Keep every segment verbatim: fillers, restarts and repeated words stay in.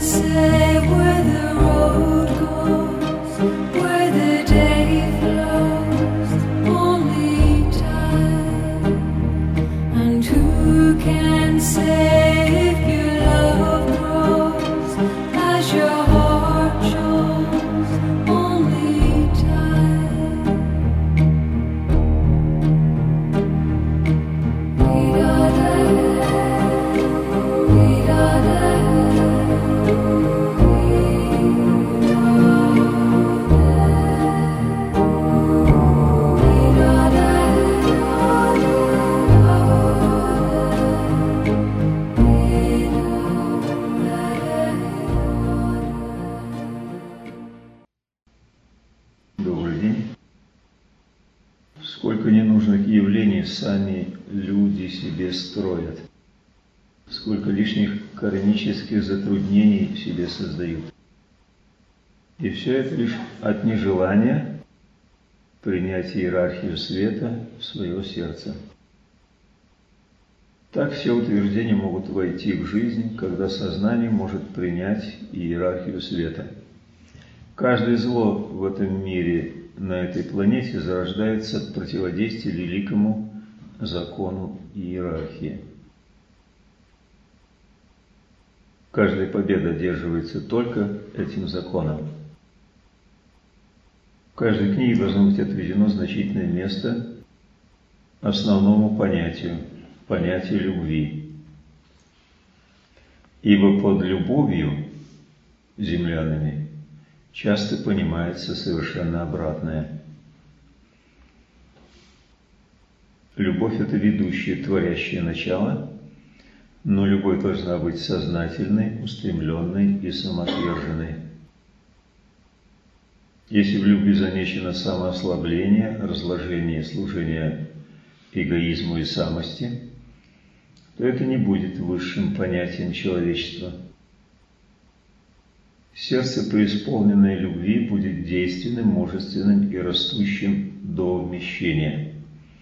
say where the road goes, where the day flows, only time. And who can say if your love grows as your heart shows, only time. We-da-da, we-da-da. Добрый день. Сколько ненужных явлений сами люди себе строят, сколько лишних кармических затруднений себе создают. И все это лишь от нежелания принять иерархию света в свое сердце. Так все утверждения могут войти в жизнь, когда сознание может принять иерархию света. Каждое зло в этом мире, на этой планете, зарождается от противодействия великому закону иерархии. Каждая победа одерживается только этим законом. В каждой книге должно быть отведено значительное место основному понятию, понятию любви. Ибо под любовью землянами часто понимается совершенно обратное. Любовь – это ведущее, творящее начало, но любовь должна быть сознательной, устремленной и самоотверженной. Если в любви замечено самоослабление, разложение, служение эгоизму и самости, то это не будет высшим понятием человечества. Сердце, преисполненное любви, будет действенным, мужественным и растущим до вмещения.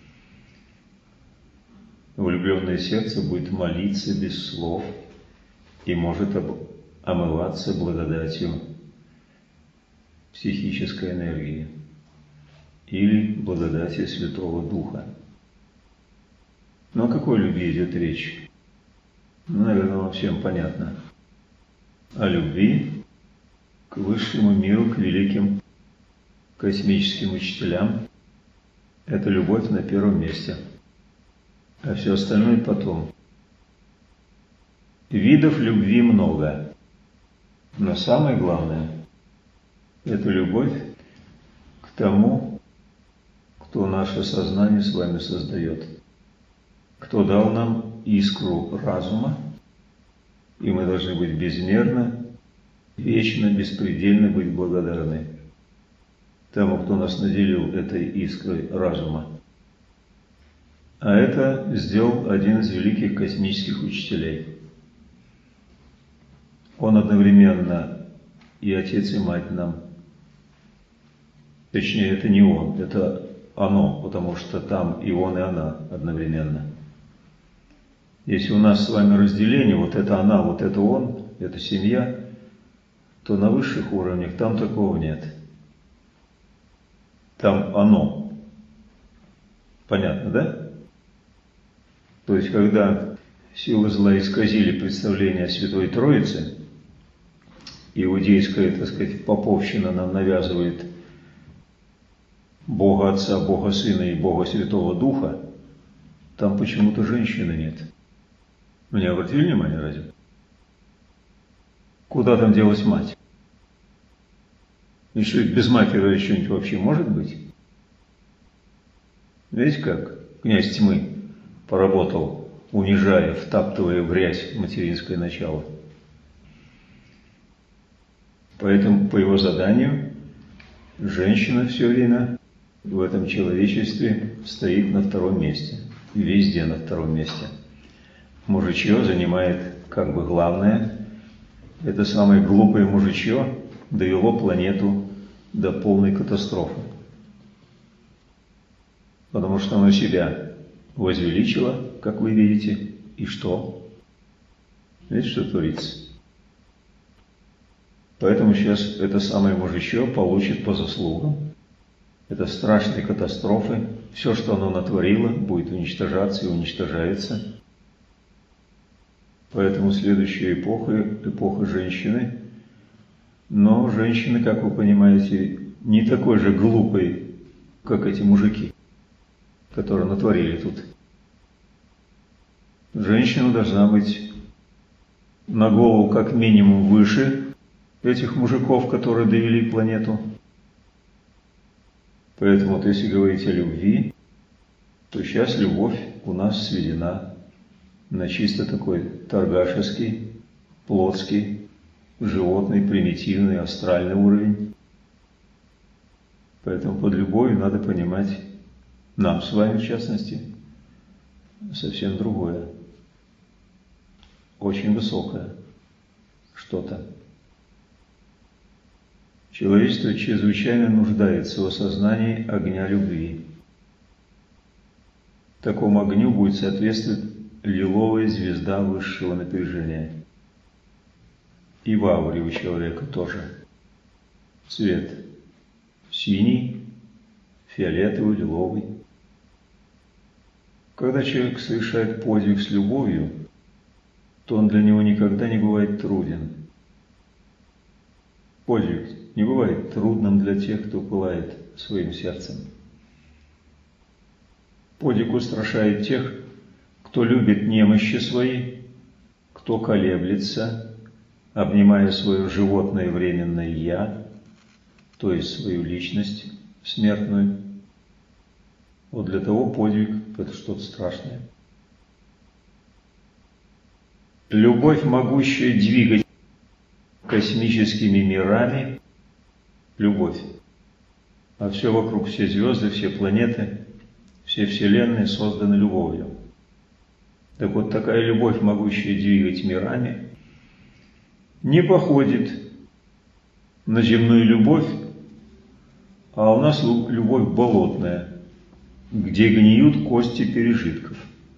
Влюбленное сердце будет молиться без слов и может омываться благодатью психической энергии или благодатью Святого Духа. Но о какой любви идет речь? Ну, наверное, вам всем понятно. О любви к высшему миру, к великим космическим учителям. Это любовь на первом месте, а все остальное потом. Видов любви много, но самое главное – это любовь к тому, кто наше сознание с вами создает, кто дал нам искру разума, и мы должны быть безмерно, вечно, беспредельно быть благодарны тому, кто нас наделил этой искрой разума. А это сделал один из великих космических учителей. Он одновременно и отец, и мать нам. Точнее, это не он, это оно, потому что там и он, и она одновременно. Если у нас с вами разделение, вот это она, вот это он, это семья, то на высших уровнях там такого нет. Там оно. Понятно, да? То есть, когда силы зла исказили представление о Святой Троице, иудейская, так сказать, поповщина нам навязывает Бога Отца, Бога Сына и Бога Святого Духа, там почему-то женщины нет. Вы не обратили внимание разве? Куда там делась мать? И что, без матери что-нибудь вообще может быть? Видите, как князь тьмы поработал, унижая, втаптывая в грязь материнское начало. Поэтому по его заданию женщина все время в этом человечестве стоит на втором месте, везде на втором месте. Мужичье занимает как бы главное. Это самое глупое мужичье довело планету до полной катастрофы. Потому что оно себя возвеличило, как вы видите, и что? Видите, что творится? Поэтому сейчас это самое мужичье получит по заслугам. Это страшные катастрофы. Все, что оно натворило, будет уничтожаться и уничтожается. Поэтому следующая эпоха – эпоха женщины. Но женщины, как вы понимаете, не такой же глупой, как эти мужики, которые натворили тут. Женщина должна быть на голову как минимум выше этих мужиков, которые довели планету. Поэтому вот если говорить о любви, то сейчас любовь у нас сведена на чисто такой торгашеский, плотский, животный, примитивный, астральный уровень. Поэтому под любовью надо понимать, нам с вами в частности, совсем другое. Очень высокое что-то. Человечество чрезвычайно нуждается в осознании огня любви. Такому огню будет соответствовать лиловая звезда высшего напряжения. И в ауре у человека тоже. Цвет синий, фиолетовый, лиловый. Когда человек совершает подвиг с любовью, то он для него никогда не бывает труден. Подвиг не бывает трудным для тех, кто пылает своим сердцем. Подвиг устрашает тех, кто любит немощи свои, кто колеблется, обнимая свое животное временное «я», то есть свою личность смертную. Вот для того подвиг – это что-то страшное. Любовь, могущая двигать космическими мирами, любовь. А все вокруг, все звезды, все планеты, все вселенные созданы любовью. Так вот, такая любовь, могущая двигать мирами, не походит на земную любовь, а у нас любовь болотная, где гниют кости пережитков.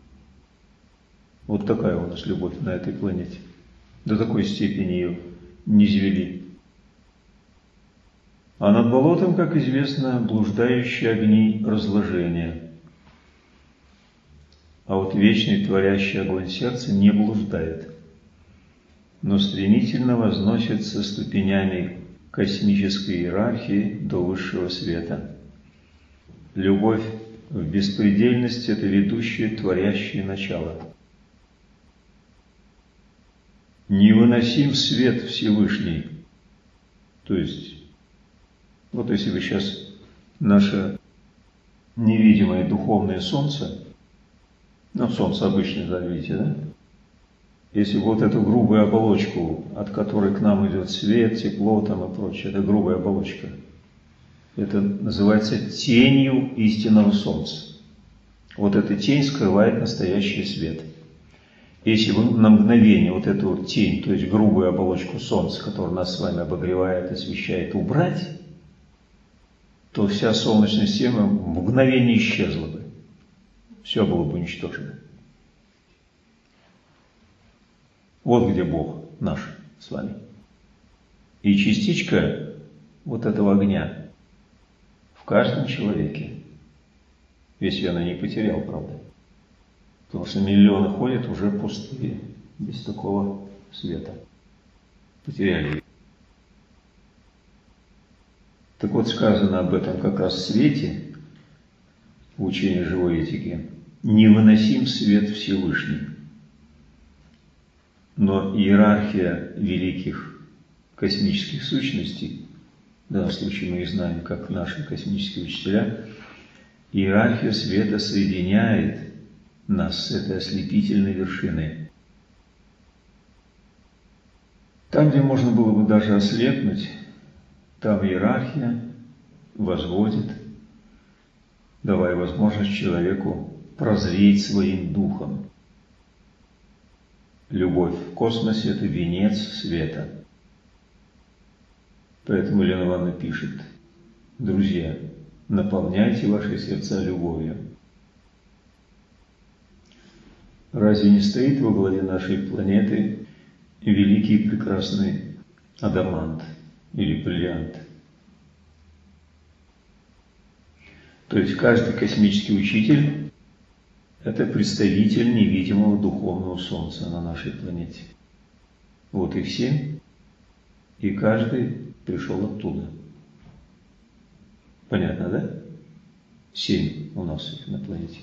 Вот такая у нас любовь на этой планете. До такой степени ее низвели. А над болотом, как известно, блуждающие огни разложения. А вот вечный творящий огонь сердца не блуждает, но стремительно возносится ступенями космической иерархии до высшего света. Любовь в беспредельности – это ведущее творящее начало. Невыносим свет Всевышний. То есть, вот если бы сейчас наше невидимое духовное солнце, ну, солнце обычное, да, видите, да? Если вот эту грубую оболочку, от которой к нам идет свет, тепло там и прочее, это грубая оболочка. Это называется тенью истинного солнца. Вот эта тень скрывает настоящий свет. Если вы на мгновение вот эту вот тень, то есть грубую оболочку солнца, которая нас с вами обогревает, освещает, убрать, то вся солнечная система в мгновение исчезла бы. Все было бы уничтожено. Вот где Бог наш с вами. И частичка вот этого огня в каждом человеке, если она не потерял, правда. Потому что миллионы ходят уже пустые, без такого света. Потеряли. Так вот, сказано об этом как раз в свете, в учении живой этики, невыносим свет Всевышний. Но иерархия великих космических сущностей, в данном случае мы их знаем как наши космические учителя, иерархия света соединяет нас с этой ослепительной вершиной. Там, где можно было бы даже ослепнуть, там иерархия возводит, давая возможность человеку прозреть своим духом. Любовь в космосе – это венец света. Поэтому Елена Ивановна пишет: друзья, наполняйте ваши сердца любовью. Разве не стоит во главе нашей планеты великий и прекрасный адамант или бриллиант. То есть каждый космический учитель – это представитель невидимого духовного солнца на нашей планете. Вот их семь, и каждый пришел оттуда. Понятно, да? Семь у нас их на планете.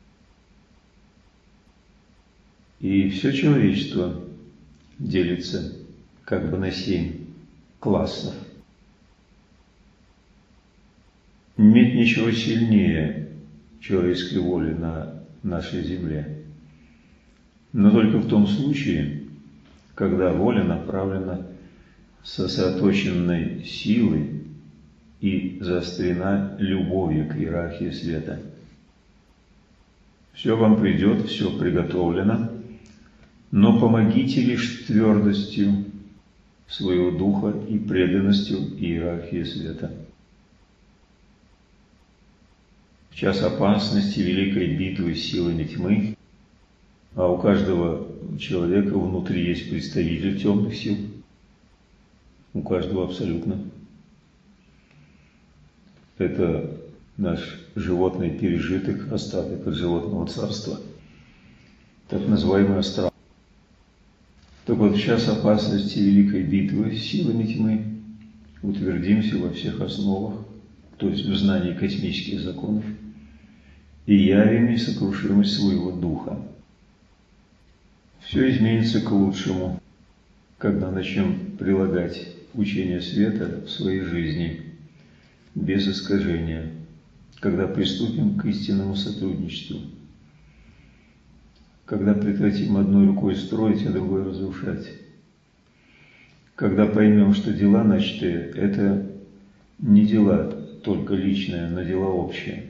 И все человечество делится как бы на семь классов. Нет ничего сильнее человеческой воли на нашей земле, но только в том случае, когда воля направлена сосредоточенной силой и заострена любовью к иерархии света. Все вам придет, все приготовлено, но помогите лишь твердостью своего духа и преданностью иерархии света. В час опасности, великой битвы с силами тьмы, а у каждого человека внутри есть представитель темных сил, у каждого абсолютно. Это наш животный пережиток, остаток от животного царства, так называемый астрал. Так вот, в час опасности великой битвы с силами тьмы утвердимся во всех основах, то есть в знании космических законов, и явим несокрушимость своего духа. Все изменится к лучшему, когда начнем прилагать учение света в своей жизни без искажения, когда приступим к истинному сотрудничеству, когда прекратим одной рукой строить, а другой разрушать, когда поймем, что дела начатые – это не дела только личные, но дела общие,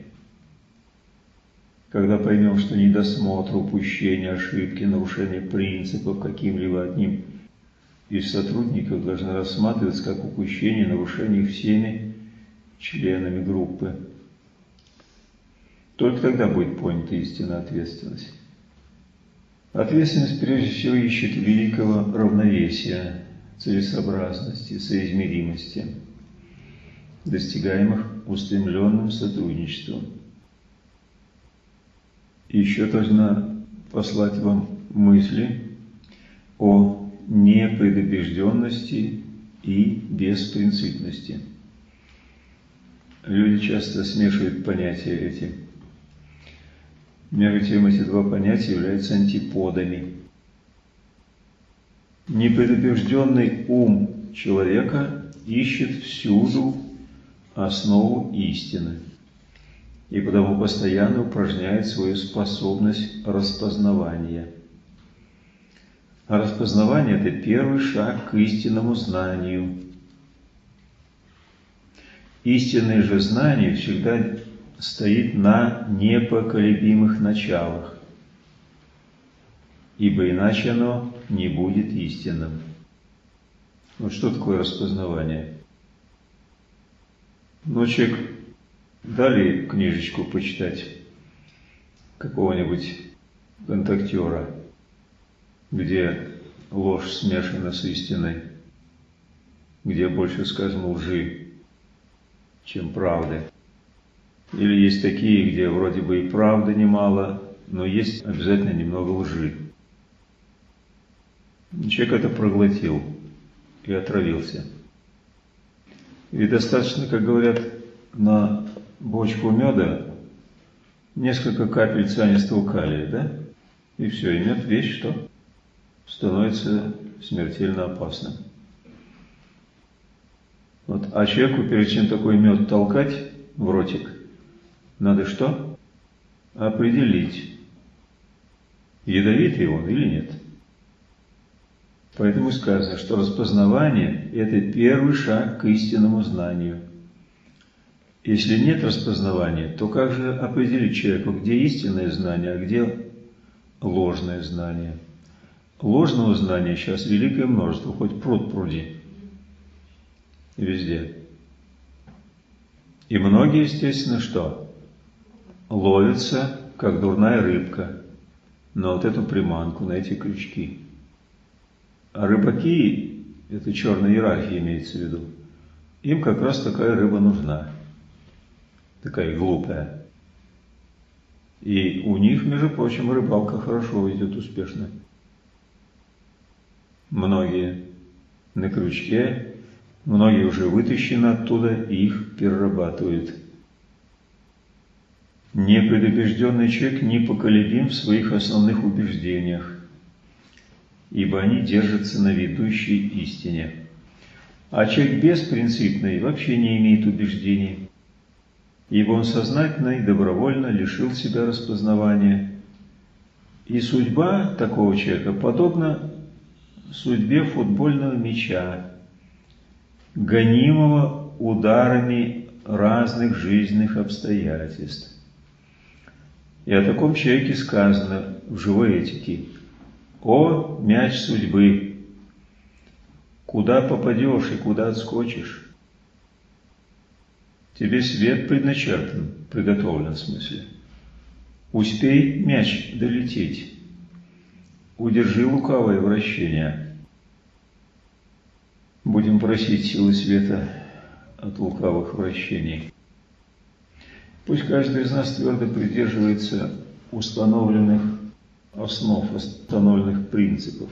когда поймем, что недосмотр, упущение, ошибки, нарушение принципов каким-либо одним из сотрудников должны рассматриваться как упущение, нарушение всеми членами группы. Только тогда будет понята истинная ответственность. Ответственность прежде всего ищет великого равновесия, целесообразности, соизмеримости, достигаемых устремленным сотрудничеством. Еще должна послать вам мысли о непредубежденности и беспринципности. Люди часто смешивают понятия эти. Между тем, эти два понятия являются антиподами. Непредубежденный ум человека ищет всюду основу истины, и потому постоянно упражняет свою способность распознавания. А распознавание – это первый шаг к истинному знанию. Истинное же знание всегда стоит на непоколебимых началах, ибо иначе оно не будет истинным. Вот что такое распознавание? Ну, человек дали книжечку почитать какого-нибудь контактера, где ложь смешана с истиной, где больше сказано лжи, чем правды. Или есть такие, где вроде бы и правды немало, но есть обязательно немного лжи. Человек это проглотил и отравился. И достаточно, как говорят, на бочку меда несколько капель цианистого калия, да? И все, и мед вещь, что становится смертельно опасным. Вот. А человеку, перед чем такой мед толкать в ротик, надо что? Определить, ядовитый он или нет. Поэтому сказано, что распознавание – это первый шаг к истинному знанию. Если нет распознавания, то как же определить человеку, где истинное знание, а где ложное знание? Ложного знания сейчас великое множество, хоть пруд пруди. Везде. И многие, естественно, что? Ловятся, как дурная рыбка, на вот эту приманку, на эти крючки. А рыбаки это черная иерархия имеется в виду, им как раз такая рыба нужна, такая глупая. И у них, между прочим, рыбалка хорошо идет, успешно. Многие на крючке, многие уже вытащены оттуда и их перерабатывают. Непредубежденный человек непоколебим в своих основных убеждениях, ибо они держатся на ведущей истине. А человек беспринципный вообще не имеет убеждений, ибо он сознательно и добровольно лишил себя распознавания. И судьба такого человека подобна судьбе футбольного мяча, гонимого ударами разных жизненных обстоятельств. И о таком человеке сказано в живой этике: «О, мяч судьбы! Куда попадешь и куда отскочишь? Тебе свет предначертан, приготовлен в смысле. Успей мяч долететь, удержи лукавое вращение». Будем просить силы света от лукавых вращений. Пусть каждый из нас твердо придерживается установленных основ, установленных принципов.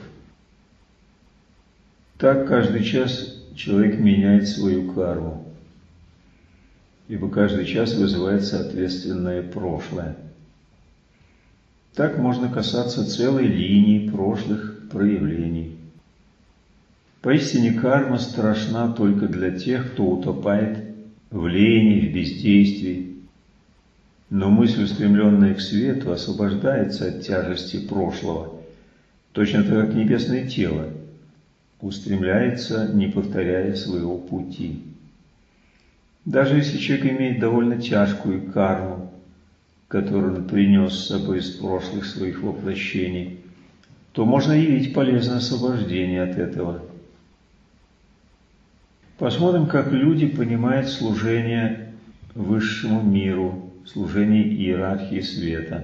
Так каждый час человек меняет свою карму, ибо каждый час вызывает соответственное прошлое. Так можно касаться целой линии прошлых проявлений. Поистине карма страшна только для тех, кто утопает в лени, в бездействии. Но мысль, устремленная к свету, освобождается от тяжести прошлого, точно так как небесное тело устремляется, не повторяя своего пути. Даже если человек имеет довольно тяжкую карму, которую он принес с собой из прошлых своих воплощений, то можно явить полезное освобождение от этого. Посмотрим, как люди понимают служение высшему миру, служение иерархии света.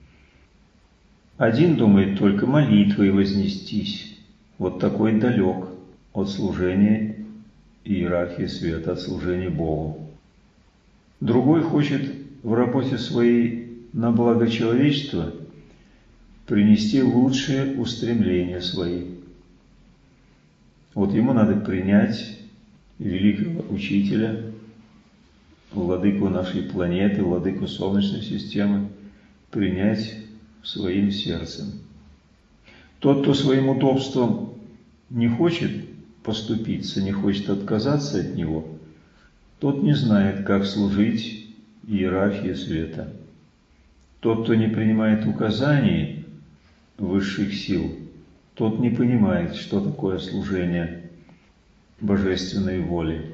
Один думает только молитвой вознестись, вот такой далек от служения иерархии света, от служения Богу. Другой хочет в работе своей на благо человечества принести лучшие устремления свои. Вот ему надо принять великого учителя, владыку нашей планеты, владыку Солнечной системы, принять своим сердцем. Тот, кто своим удобством не хочет поступиться, не хочет отказаться от него, тот не знает, как служить иерархии света. Тот, кто не принимает указаний высших сил, тот не понимает, что такое служение божественной воли.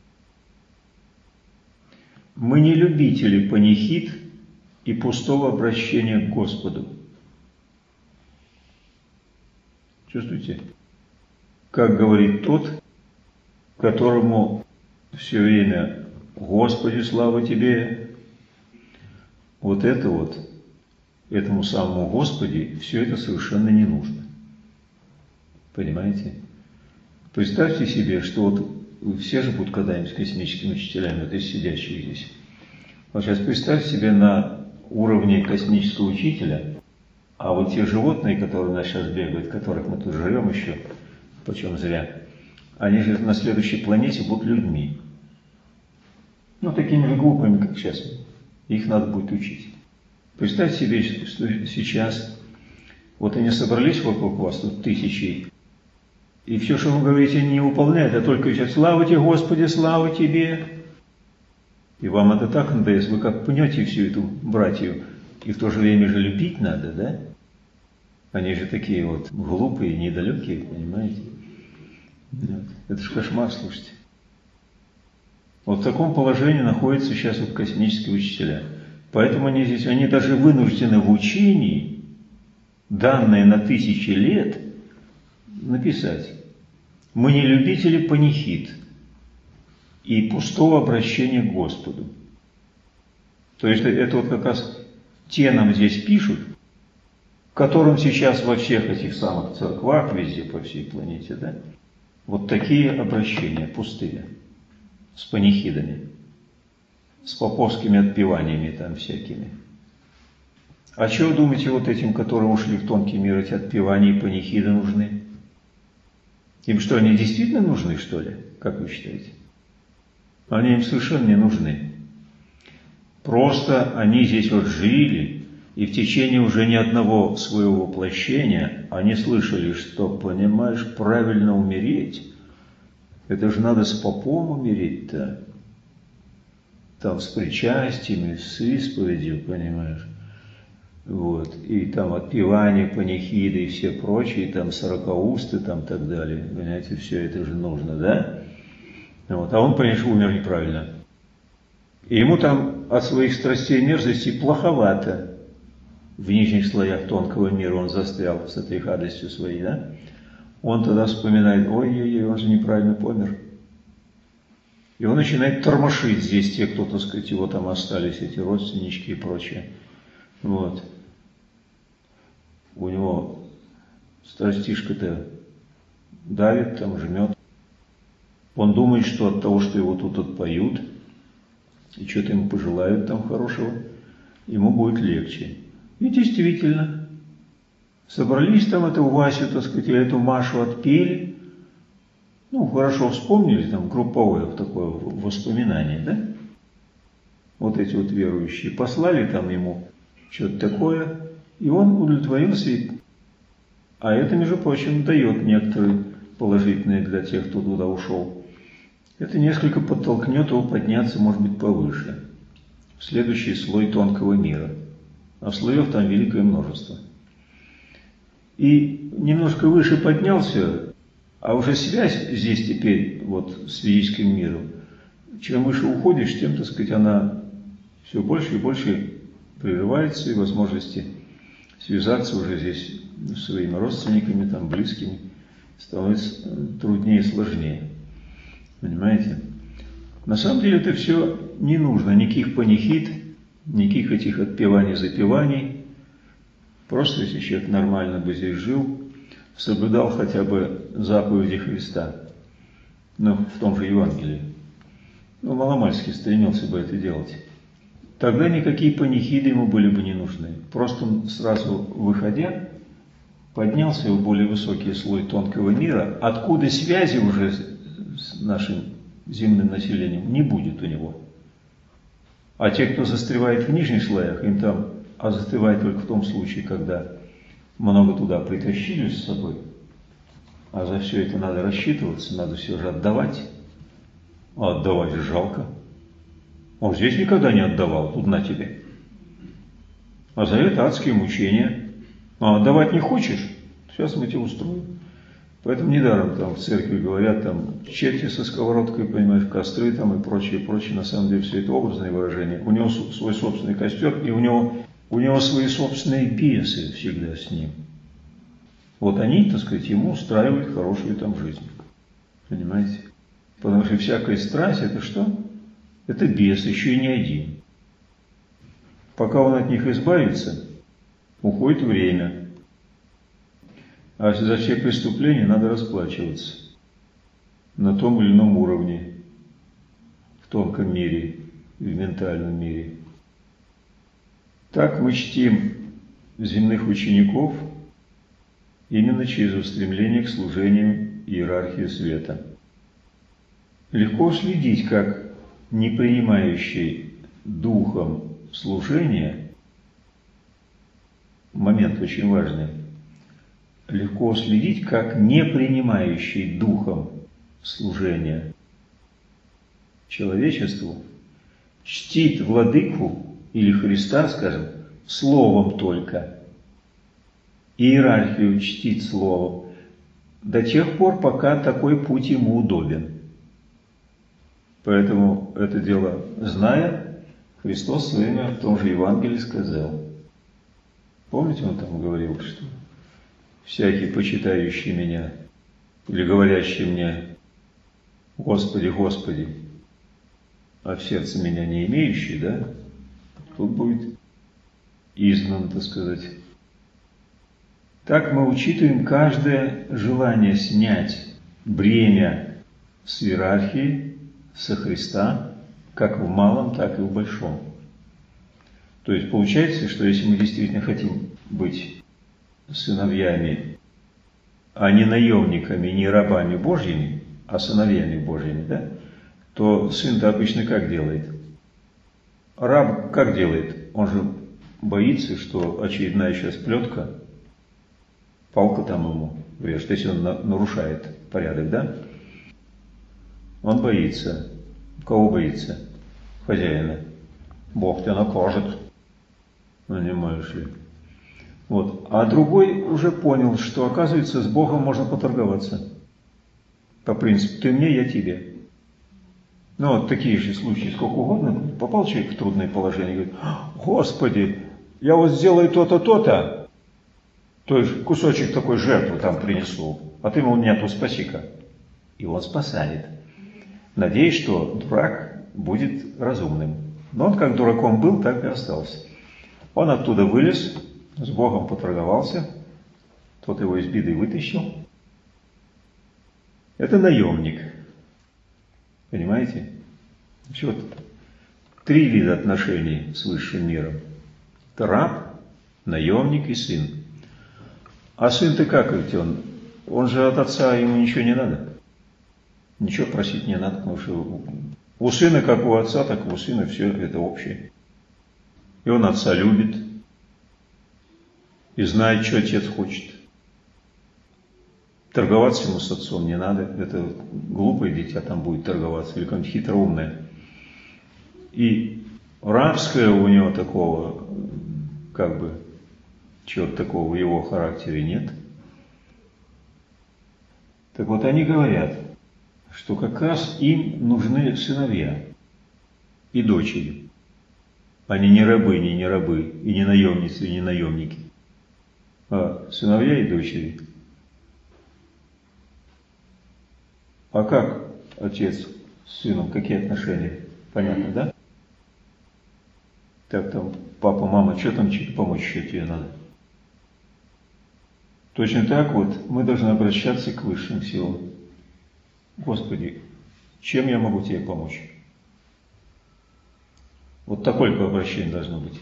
Мы не любители панихид и пустого обращения к Господу. Чувствуете? Как говорит тот, которому все время «Господи, слава Тебе», вот это вот, этому самому Господи, все это совершенно не нужно. Понимаете? Представьте себе, что вот все же будут когда-нибудь космическими учителями, вот из сидящих здесь. Вот сейчас представьте себе на уровне космического учителя, а вот те животные, которые у нас сейчас бегают, которых мы тут живем еще, почем зря, они же на следующей планете будут людьми. Ну, такими же глупыми, как сейчас. Их надо будет учить. Представьте себе, что сейчас вот они собрались вокруг вас тут тысячи, и все, что вы говорите, не выполняют, а только сейчас «Слава Тебе, Господи, слава Тебе!» И вам это так надоест, вы как пнете всю эту братью, и в то же время же любить надо, да? Они же такие вот глупые, недалекие, понимаете? Нет. Это же кошмар, слушайте. Вот в таком положении находятся сейчас вот космические учителя. Поэтому они здесь, они даже вынуждены в учении, данные на тысячи лет, написать: «Мы не любители панихид и пустого обращения к Господу». То есть это вот как раз те нам здесь пишут, которым сейчас во всех этих самых церквах, везде по всей планете, да, Вот такие обращения пустые, с панихидами, с поповскими отпеваниями там всякими. А что вы думаете, вот этим, которые ушли в тонкий мир, эти отпевания и панихиды нужны? Им что, они действительно нужны, что ли? Как вы считаете? Они им совершенно не нужны. Просто они здесь вот жили, и в течение уже ни одного своего воплощения они слышали, что, понимаешь, правильно умереть, это же надо с попом умереть-то. Там с причастиями, с исповедью, понимаешь. Вот. И там отпевания, панихиды и все прочие, там сорокаусты, там так далее. Понимаете, все это же нужно, да? Вот. А он, понимаешь, умер неправильно. И ему там от своих страстей и мерзостей плоховато. В нижних слоях тонкого мира он застрял с этой гадостью своей, да? Он тогда вспоминает, ой-ой-ой, он же неправильно помер. И он начинает тормошить здесь те, кто, так сказать, его там остались, эти родственнички и прочее. Вот. У него страстишка-то давит, там жмет. Он думает, что от того, что его тут отпоют, и что-то ему пожелают там хорошего, ему будет легче. И действительно, собрались там эту Васю, так сказать, или эту Машу отпели, ну, хорошо вспомнили, там, групповое такое воспоминание, да? Вот эти вот верующие послали там ему что-то такое, и он удовлетворился. А это, между прочим, дает некоторые положительные для тех, кто туда ушел. Это несколько подтолкнет его подняться, может быть, повыше, в следующий слой тонкого мира. А слоев там великое множество. И немножко выше поднялся, а уже связь здесь теперь вот с физическим миром, чем выше уходишь, тем, так сказать, она все больше и больше прерывается, и возможности связаться уже здесь с своими родственниками, там, близкими, становится труднее и сложнее. Понимаете? На самом деле это все не нужно, никаких панихид, никаких этих отпеваний, запеваний. Просто если человек нормально бы здесь жил, соблюдал хотя бы заповеди Христа, ну, в том же Евангелии, ну, маломальски стремился бы это делать, тогда никакие панихиды ему были бы не нужны. Просто он сразу выходя, поднялся в более высокий слой тонкого мира, откуда связи уже с нашим земным населением не будет у него. А те, кто застревает в нижних слоях, им там, а застревает только в том случае, когда много туда притащили с собой, а за все это надо рассчитываться, надо все же отдавать. А отдавать же жалко. Он здесь никогда не отдавал, тут на тебе. А за это адские мучения. А отдавать не хочешь? Сейчас мы тебя устроим. Поэтому недаром там в церкви говорят, там, черти со сковородкой, понимаешь, костры там и прочее, прочее. На самом деле все это образные выражения. У него свой собственный костер, и у него, у него свои собственные бесы всегда с ним. Вот они, так сказать, ему устраивают хорошую там жизнь. Понимаете? Потому что всякая страсть, это что? Это бес, еще и не один. Пока он от них избавится, уходит время. А за все преступления надо расплачиваться на том или ином уровне, в тонком мире, в ментальном мире. Так мы чтим земных учеников именно через устремление к служению иерархии света. Легко следить, как не принимающий духом служения, момент очень важный, легко следить, как не принимающий духом служения человечеству чтит владыку или Христа, скажем, словом только, иерархию чтит словом, до тех пор, пока такой путь ему удобен. Поэтому это дело, зная, Христос в свое время в том же Евангелии сказал. Помните, он там говорил, что всякий, почитающий меня, или говорящий мне, Господи, Господи, а в сердце меня не имеющий, да, тут будет изгнан, так сказать. Так мы учитываем каждое желание снять бремя с иерархией, со Христа, как в малом, так и в большом. То есть получается, что если мы действительно хотим быть сыновьями, а не наемниками, не рабами Божьими, а сыновьями Божьими, да, то сын-то обычно как делает? Раб как делает? Он же боится, что очередная сейчас плетка, палка там ему врежет, если он на- нарушает порядок, да? Он боится. Кого боится? Хозяина. Бог тебя накажет. Ну, не можешь ли. Вот. А другой уже понял, что, оказывается, с Богом можно поторговаться. По принципу, ты мне, я тебе. Ну, вот такие же случаи сколько угодно. Попал человек в трудное положение и говорит: Господи, я вот сделаю то-то, то-то, то есть кусочек такой жертвы там принесу, а ты, мол, меня тут спаси-ка. И он спасает. Надеюсь, что дурак будет разумным. Но он как дураком был, так и остался. Он оттуда вылез, с Богом поторговался, тот его из беды вытащил. Это наемник. Понимаете? Вот три вида отношений с высшим миром. Это раб, наемник и сын. А сын-то как ведь он? Он же от отца, ему ничего не надо. Ничего просить не надо, потому что у сына, как у отца, так и у сына все это общее. И он отца любит, и знает, что отец хочет. Торговаться ему с отцом не надо. Это глупое дитя там будет торговаться, или какое-нибудь хитроумное. И рабское у него такого, как бы, чего-то такого в его характере нет. Так вот, они говорят, что как раз им нужны сыновья и дочери. Они не рабыни, не рабы, и не наемницы, и не наемники. А сыновья и дочери. А как отец с сыном, какие отношения? Понятно, да? Так там, папа, мама, что там чуть помочь еще тебе надо? Точно так вот мы должны обращаться к высшим силам. Господи, чем я могу тебе помочь? Вот такое обращение должно быть.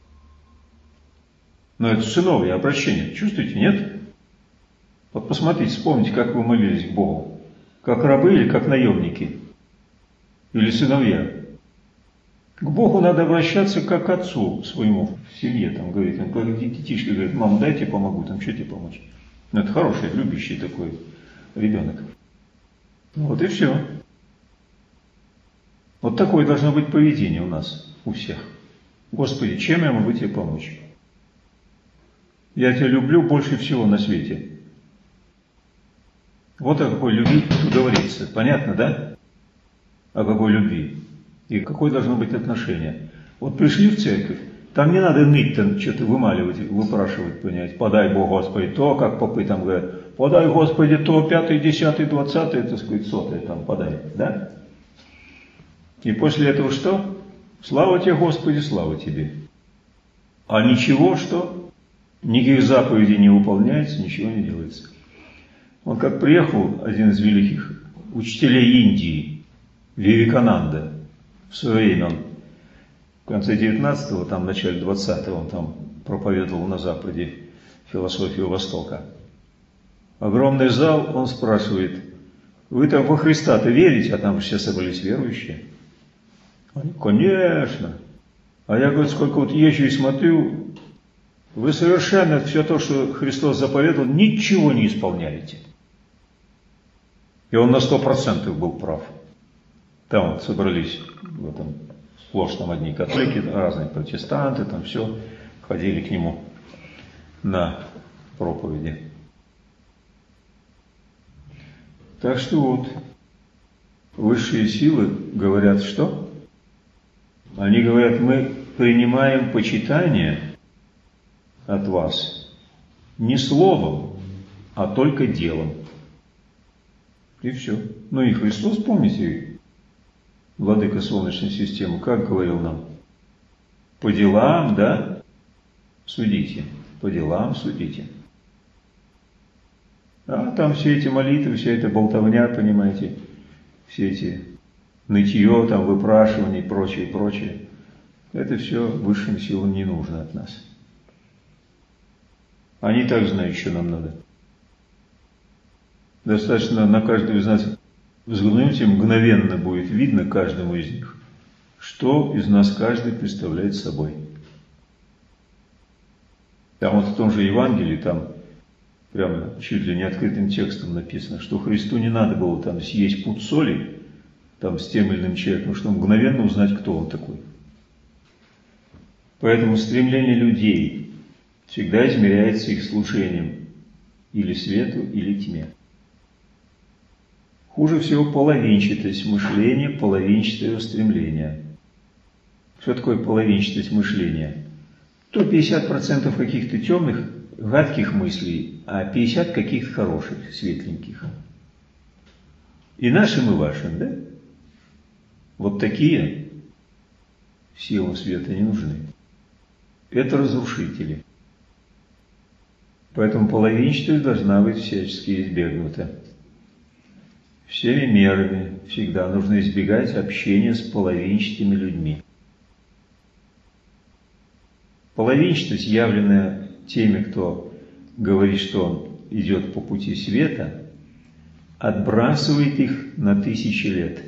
Но это сыновье обращение. Чувствуете, нет? Вот посмотрите, вспомните, как вы молились к Богу. Как рабы или как наемники? Или сыновья? К Богу надо обращаться как к отцу своему в семье. Там говорит, он как детишки говорит: мама, дай я тебе помогу, там что тебе помочь? Ну, это хороший, любящий такой ребенок. Вот и все. Вот такое должно быть поведение у нас, у всех. Господи, чем я могу тебе помочь? Я тебя люблю больше всего на свете. Вот о какой любви тут говорится. Понятно, да? О какой любви. И какое должно быть отношение. Вот пришли в церковь, там не надо ныть, там что-то вымаливать, выпрашивать, понять. Подай Бог, Господи, то, как попы там говорят. Подай, Господи, то, пятый, десятый, двадцатый, так сказать, сотый там подай. Да? И после этого что? Слава тебе, Господи, слава тебе. А ничего, что? Никаких заповедей не выполняется, ничего не делается. Он как приехал, один из великих учителей Индии, Вивекананда, в свое время он в конце девятнадцатого, там, в начале двадцатого, он там проповедовал на Западе философию Востока. Огромный зал, он спрашивает: вы там во Христа-то верите? А там все собрались верующие. Они: конечно. А я, говорю, сколько вот езжу и смотрю, вы совершенно все то, что Христос заповедовал, ничего не исполняете. И он на сто процентов был прав. Там вот собрались в этом сплошь там одни католики, разные протестанты, там все, ходили к нему на проповеди. Так что вот, высшие силы говорят что? Они говорят: мы принимаем почитание от вас не словом, а только делом. И все. Ну и Христос, помните, владыка Солнечной системы, как говорил нам? По делам, да, судите. По делам судите. А там все эти молитвы, вся эта болтовня, понимаете, все эти нытье, там, выпрашивание и прочее, прочее, это все высшим силам не нужно от нас. Они так знают, что нам надо. Достаточно на каждого из нас взглянуть, и мгновенно будет видно каждому из них, что из нас каждый представляет собой. Там вот в том же Евангелии, там прямо чуть ли не открытым текстом написано, что Христу не надо было там съесть пуд соли там, с тем или иным человеком, чтобы мгновенно узнать, кто он такой. Поэтому стремление людей всегда измеряется их служением или свету, или тьме. Хуже всего половинчатость мышления, половинчатое устремление. Что такое половинчатость мышления? То пятьдесят процентов каких-то темных, гадких мыслей, а пятьдесят процентов каких-то хороших, светленьких. И нашим, и вашим, да? Вот такие силам света не нужны. Это разрушители. Поэтому половинчатость должна быть всячески избегнута. Всеми мерами всегда нужно избегать общения с половинчатыми людьми. Половинчатость, явленная теми, кто говорит, что он идет по пути света, отбрасывает их на тысячи лет.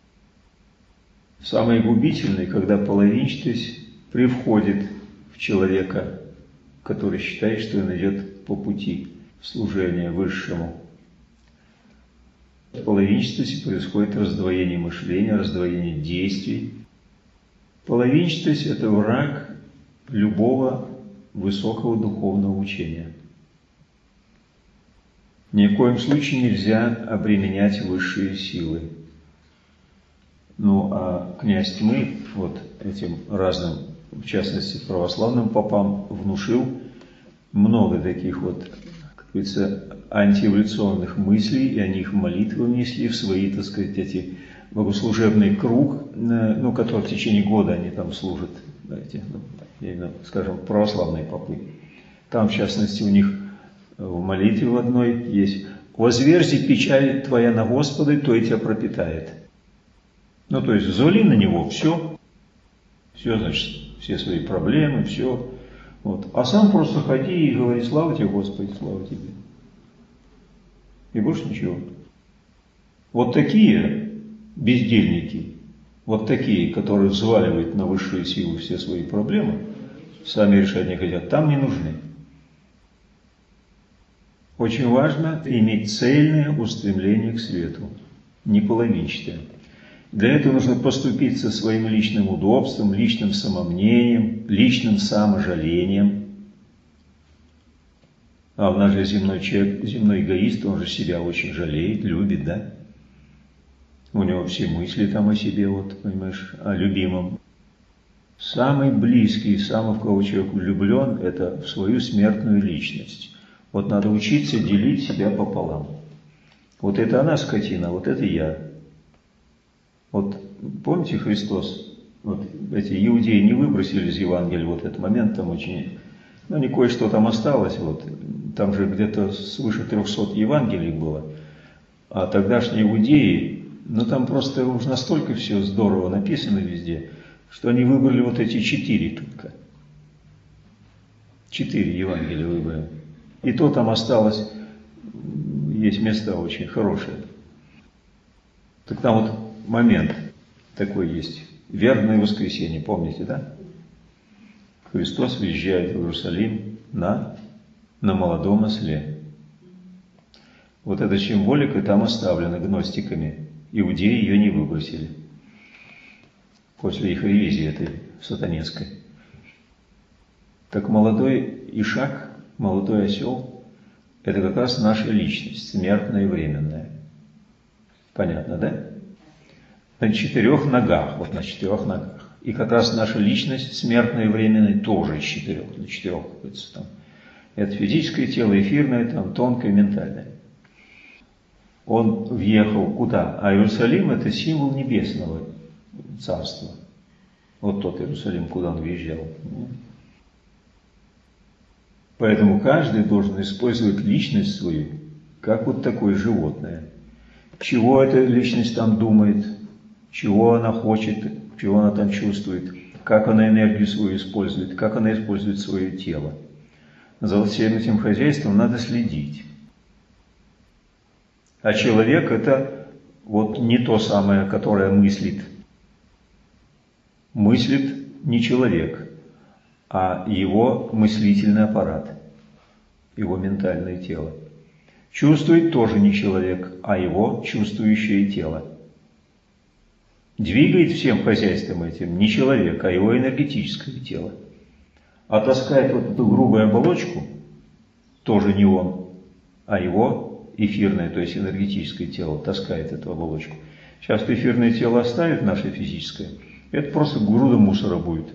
Самое губительное, когда половинчатость привходит в человека, который считает, что он идет по пути служения высшему. В половинчатости происходит раздвоение мышления, раздвоение действий. Половинчатость – это враг любого высокого духовного учения. Ни в коем случае нельзя обременять высшие силы. Ну, а князь тьмы вот этим разным, в частности, православным попам, внушил много таких вот, как говорится, антиэволюционных мыслей, и они их молитвы внесли в свои, так сказать, эти богослужебный круг, ну, который в течение года они там служат, эти, ну, скажем, православные попы. Там, в частности, у них в молитве в одной есть «Возверзи печаль твоя на Господа, то и тебя пропитает». Ну, то есть, взвали на него все, все, значит, все свои проблемы, все. Вот. А сам просто ходи и говори: слава тебе, Господи, слава тебе. И больше ничего. Вот такие бездельники, вот такие, которые взваливают на высшие силы все свои проблемы, сами решать не хотят, там не нужны. Очень важно иметь цельное устремление к свету, не половинчатое. Для этого нужно поступиться своим личным удобством, личным самомнением, личным саможалением. А у нас же земной человек, земной эгоист, он же себя очень жалеет, любит, да? У него все мысли там о себе, вот, понимаешь, о любимом. Самый близкий, самый, в кого человек влюблен, это в свою смертную личность. Вот надо учиться делить себя пополам. Вот это она скотина, вот это я. Вот помните, Христос, вот эти иудеи не выбросили из Евангелия вот этот момент, там очень, ну не кое-что там осталось, вот, там же где-то свыше трехсот Евангелий было, а тогдашние иудеи, ну там просто уж настолько все здорово написано везде, что они выбрали вот эти четыре только. Четыре Евангелия выбрали. И то там осталось, есть места очень хорошие. Так там вот момент такой есть. Вербное воскресенье, помните, да? Христос въезжает в Иерусалим на, на молодом осле. Вот эта символика там оставлена гностиками. Иудеи ее не выбросили. После их ревизии этой сатанинской. Так молодой ишак, молодой осел, это как раз наша личность, смертная и временная. Понятно, да? На четырех ногах, вот на четырех ногах. И как раз наша личность, смертная и временная, тоже из четырех, на четырех, как говорится, там. Это физическое тело, эфирное, там, тонкое, ментальное. Он въехал куда? А Иерусалим – это символ небесного царства. Вот тот Иерусалим, куда он въезжал. Поэтому каждый должен использовать личность свою как вот такое животное. Чего эта личность там думает, чего она хочет, чего она там чувствует, как она энергию свою использует, как она использует свое тело. За всем этим хозяйством надо следить. А человек – это вот не то самое, которое мыслит. Мыслит не человек, а его мыслительный аппарат, его ментальное тело. Чувствует тоже не человек, а его чувствующее тело. Двигает всем хозяйством этим не человек, а его энергетическое тело. А таскает вот эту грубую оболочку тоже не он, а его эфирное, то есть энергетическое тело таскает эту оболочку. Сейчас эфирное тело оставит наше физическое, это просто груда мусора будет.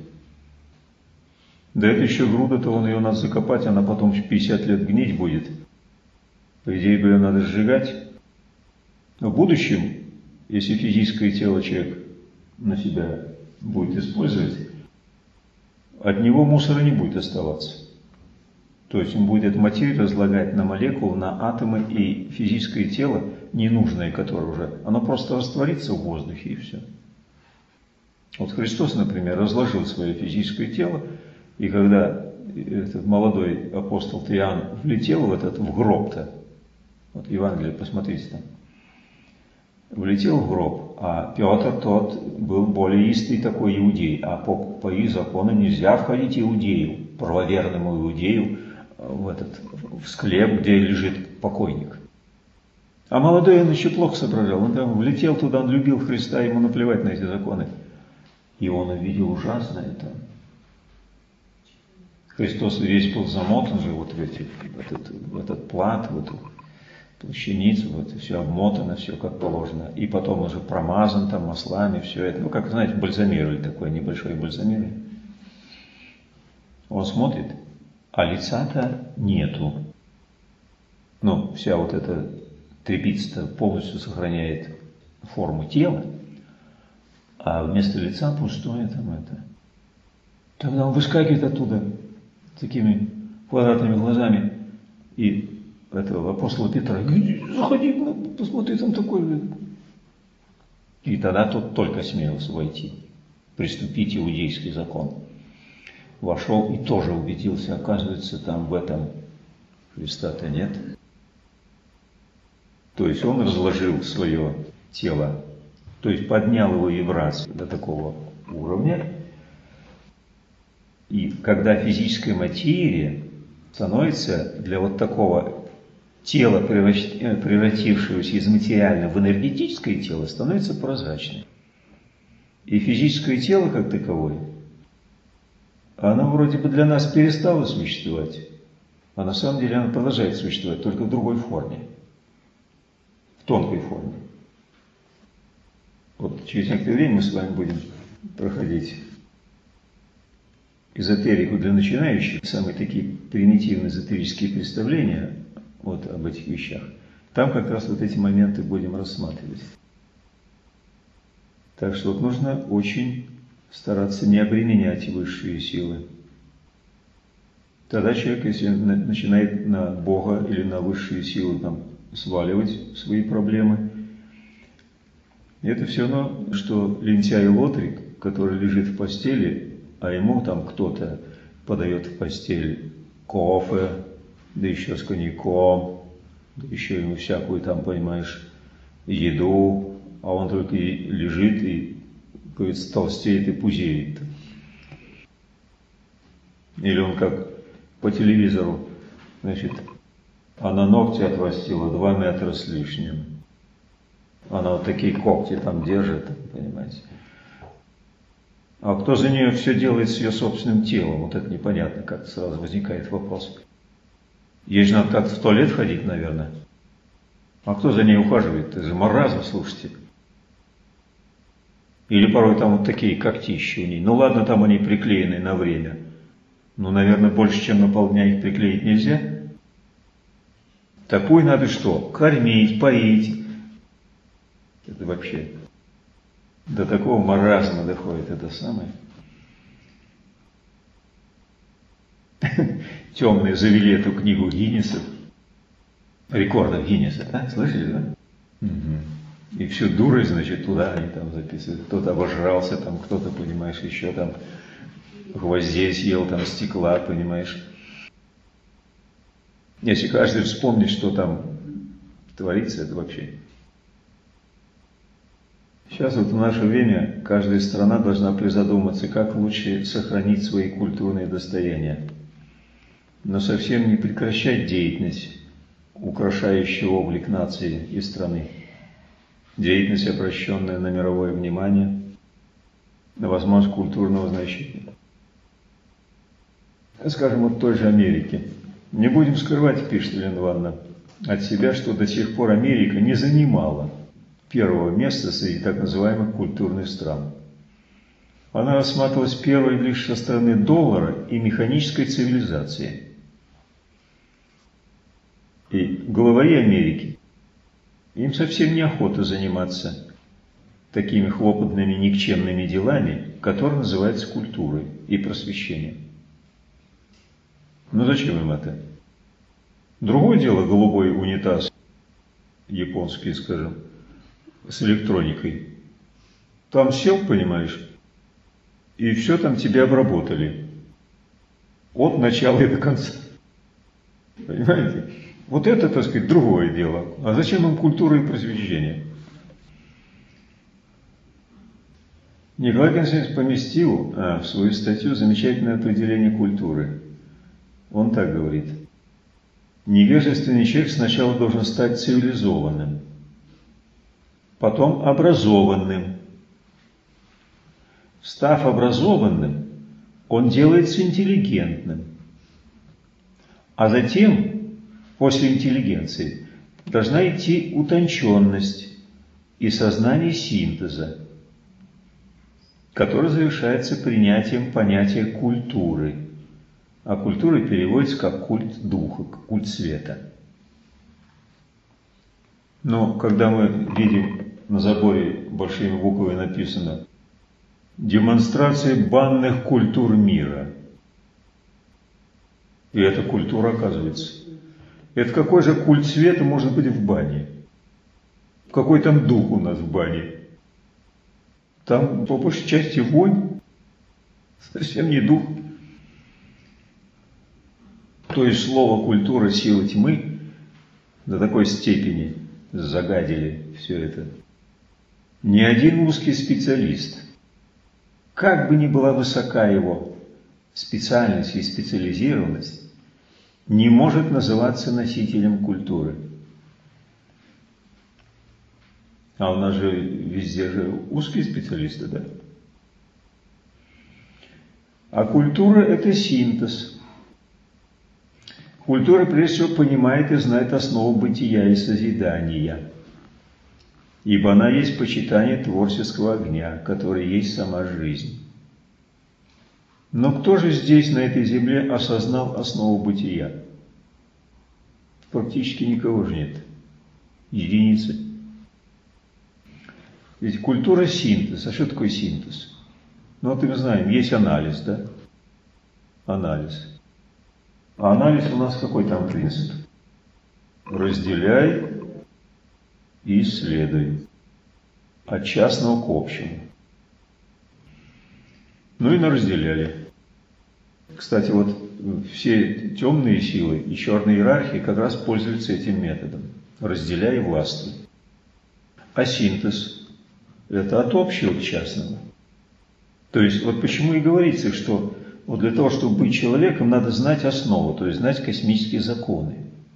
Да это еще груда-то, он ее надо закопать, она потом в пятьдесят лет гнить будет. По идее бы ее надо сжигать. Но в будущем, если физическое тело человек на себя будет использовать, от него мусора не будет оставаться. То есть он будет эту материю разлагать на молекулы, на атомы, и физическое тело, ненужное, которое уже, оно просто растворится в воздухе и все. Вот Христос, например, разложил свое физическое тело, и когда этот молодой апостол Иоанн влетел в этот в гроб-то, вот Евангелие, посмотрите там, влетел в гроб, а Петр тот был более истый такой иудей, а по, по их закону нельзя входить иудею, правоверному иудею, в этот в склеп, где лежит покойник. А молодой он еще плохо соображал, он там влетел туда, он любил Христа, ему наплевать на эти законы. И он увидел ужасное там. Христос весь был замотан же вот в, эти, в, этот, в этот плат, в эту плащаницу, вот все обмотано, все как положено. И потом уже промазан там маслами, все это. Ну, как, знаете, бальзамировали, такое небольшое бальзамирование. Он смотрит, а лица-то нету. Ну, вся вот эта тряпица полностью сохраняет форму тела, а вместо лица пустое там это. Тогда он выскакивает оттуда такими квадратными глазами и этого апостола Петра, заходи, посмотри, там такой. И тогда тот только смелился войти, приступить иудейский закон. Вошел и тоже убедился, оказывается, там в этом Христа-то нет. То есть он разложил свое тело, то есть поднял его вибрацию до такого уровня. И когда физическая материя становится для вот такого тела, превратившегося из материального в энергетическое тело, становится прозрачной. И физическое тело как таковое, оно вроде бы для нас перестало существовать, а на самом деле оно продолжает существовать, только в другой форме, в тонкой форме. Вот через некоторое время мы с вами будем проходить эзотерику для начинающих, самые такие примитивные эзотерические представления вот об этих вещах. Там как раз вот эти моменты будем рассматривать. Так что вот нужно очень стараться не обременять высшие силы. Тогда человек, если начинает на Бога или на высшие силы там, сваливать свои проблемы, это все равно, что лентяй-лотрик, который лежит в постели, а ему там кто-то подает в постель кофе, да еще с коньяком, да еще ему всякую там, понимаешь, еду, а он только и лежит и, говорится, толстеет и пузеет. Или он как по телевизору, значит, она ногти отрастила два метра с лишним. Она вот такие когти там держит, понимаете. А кто за нее все делает с ее собственным телом? Вот это непонятно, как сразу возникает вопрос. Ей же надо как-то в туалет ходить, наверное. А кто за ней ухаживает? Это же маразм, слушайте. Или порой там вот такие когтища у ней. Ну ладно, там они приклеены на время. Но, наверное, больше, чем на полдня их приклеить нельзя. Такую надо что? Кормить, поить. Это вообще до такого маразма доходит это самое. Темные завели эту книгу Гиннесов. рекордов Гиннеса, да? Слышали, да? Угу. И всю дурость, значит, туда они там записывают. Кто-то обожрался, там кто-то, понимаешь, еще там гвоздей съел, там стекла, понимаешь. Если каждый вспомнит, что там творится, это вообще. Сейчас вот в наше время каждая страна должна призадуматься, как лучше сохранить свои культурные достояния, но совсем не прекращать деятельность, украшающую облик нации и страны. Деятельность, обращенная на мировое внимание, на возможность культурного значения. Скажем, вот в той же Америке. Не будем скрывать, пишет Елена Ивановна, от себя, что до сих пор Америка не занимала первого места среди так называемых культурных стран. Она рассматривалась первой лишь со стороны доллара и механической цивилизации. И главари Америки, им совсем неохота заниматься такими хлопотными никчемными делами, которые называются культурой и просвещением. Ну зачем им это? Другое дело голубой унитаз, японский, скажем, с электроникой. Там сел, понимаешь, и все там тебе обработали. От начала и до конца. Понимаете? Вот это, так сказать, другое дело. А зачем им культура и просвещение? Николай Константинович поместил а, в свою статью замечательное определение культуры. Он так говорит. Невежественный человек сначала должен стать цивилизованным, потом образованным. Став образованным, он делается интеллигентным. А затем, после интеллигенции, должна идти утонченность и сознание синтеза, который завершается принятием понятия культуры. А культура переводится как культ духа, культ света. Но когда мы видим на заборе большими буквами написано «Демонстрация банных культур мира», и эта культура, оказывается, это какой же культ света может быть в бане? Какой там дух у нас в бане? Там по большей части вонь, совсем не дух. То есть слово «культура» силы тьмы до такой степени загадили все это. Ни один узкий специалист, как бы ни была высока его специальность и специализированность, не может называться носителем культуры. А у нас же везде же узкие специалисты, да? А культура – это синтез. Культура, прежде всего, понимает и знает основу бытия и созидания, ибо она есть почитание творческого огня, который есть сама жизнь. Но кто же здесь, на этой земле, осознал основу бытия? Практически никого же нет. Единицы. Ведь культура – синтез. А что такое синтез? Ну вот мы знаем, есть анализ, да? Анализ. А анализ у нас какой там принцип? Разделяй и исследуй. От частного к общему. Ну и наразделяли. Кстати, вот все темные силы и черные иерархии как раз пользуются этим методом. Разделяй и властвуй. А синтез – это от общего к частному. То есть, вот почему и говорится, что вот для того, чтобы быть человеком, надо знать основу, то есть знать космические законы.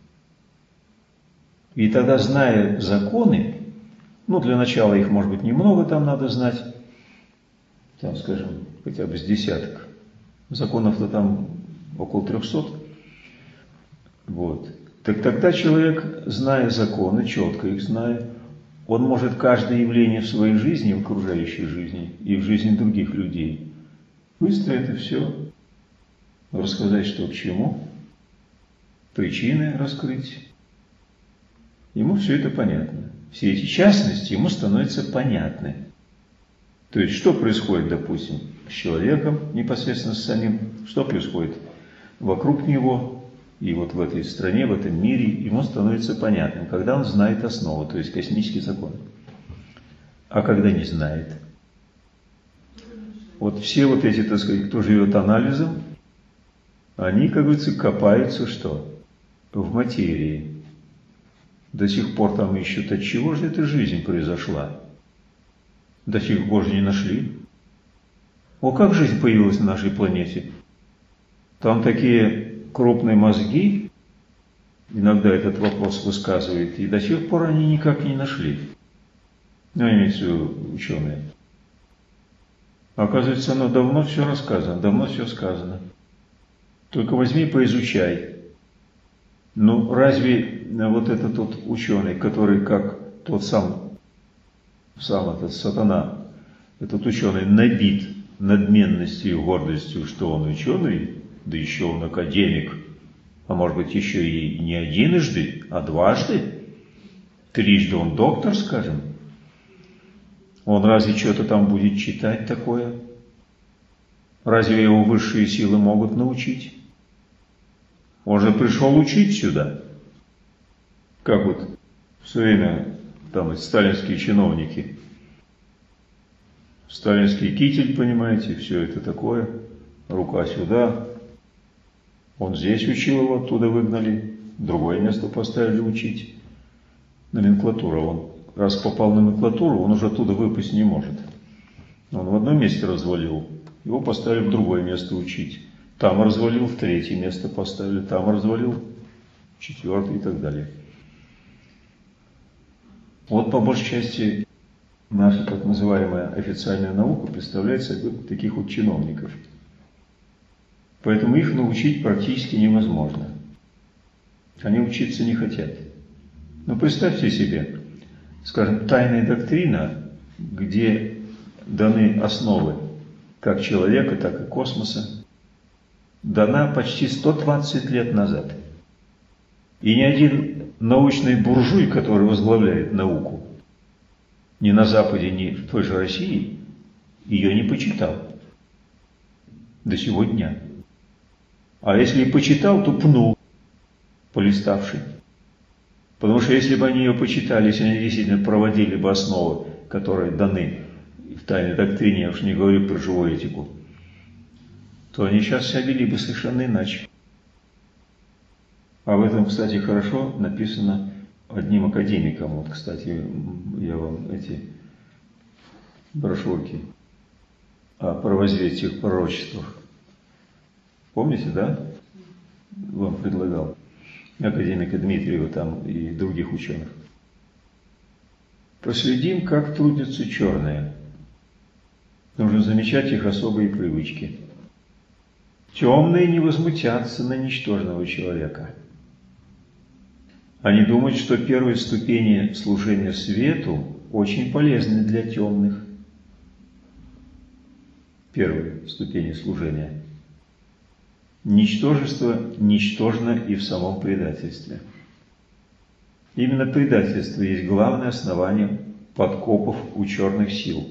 И тогда, зная законы, ну, для начала их, может быть, немного там надо знать, там, скажем, хотя бы с десяток. Законов-то там около трехсот. Вот. Так тогда человек, зная законы, четко их зная, он может каждое явление в своей жизни, в окружающей жизни и в жизни других людей быстро это все рассказать, что к чему, причины раскрыть. Ему все это понятно. Все эти частности ему становятся понятны. То есть, что происходит, допустим, с человеком, непосредственно с самим, что происходит вокруг него, И вот в этой стране, в этом мире ему становится понятным, когда он знает основу, то есть космический закон. А когда не знает. Вот все вот эти, так сказать, кто живет анализом, они, как говорится, копаются что? В материи. До сих пор там ищут, от чего же эта жизнь произошла. До сих пор же не нашли. О, как жизнь появилась на нашей планете? Там такие крупные мозги, иногда этот вопрос высказывают, и до сих пор они никак не нашли. Ну, имеется в виду ученые. Оказывается, оно давно все рассказано, давно все сказано. Только возьми, поизучай. Ну, разве вот этот вот ученый, который как тот сам, сам этот сатана, этот ученый набит надменностью и гордостью, что он ученый, да еще он академик, а может быть еще и не единожды, а дважды, трижды он доктор, скажем, он разве что-то там будет читать такое? Разве его высшие силы могут научить? Он же пришел учить сюда. Как вот в свое время там эти сталинские чиновники. Сталинский китель, понимаете, все это такое. Рука сюда. Он здесь учил его, оттуда выгнали. Другое место поставили учить. Номенклатура. Он раз попал в номенклатуру, он уже оттуда выпасть не может. Он в одном месте развалил. Его поставили в другое место учить. Там развалил, в третье место поставили, там развалил, четвертое и так далее. Вот по большей части наша так называемая официальная наука представляет собой таких вот чиновников. Поэтому их научить практически невозможно. Они учиться не хотят. Но представьте себе, скажем, тайная доктрина, где даны основы как человека, так и космоса, дана почти сто двадцать лет назад. И ни один научный буржуй, который возглавляет науку, ни на Западе, ни в той же России, ее не почитал до сего дня. А если и почитал, то пнул, полиставший. Потому что если бы они ее почитали, если они действительно проводили бы основы, которые даны в тайной доктрине, я уж не говорю про живую этику, то они сейчас себя вели бы совершенно иначе. Об этом, кстати, хорошо написано одним академиком. Вот, кстати, я вам эти брошюрки о правозвестиях, пророчествах. Помните, да? Вам предлагал академика Дмитриева там и других ученых. Проследим, как трудятся черные. Нужно замечать их особые привычки. Темные не возмутятся на ничтожного человека. Они думают, что первые ступени служения свету очень полезны для темных. Первые ступени служения. Ничтожество ничтожно и в самом предательстве. Именно предательство есть главное основание подкопов у черных сил.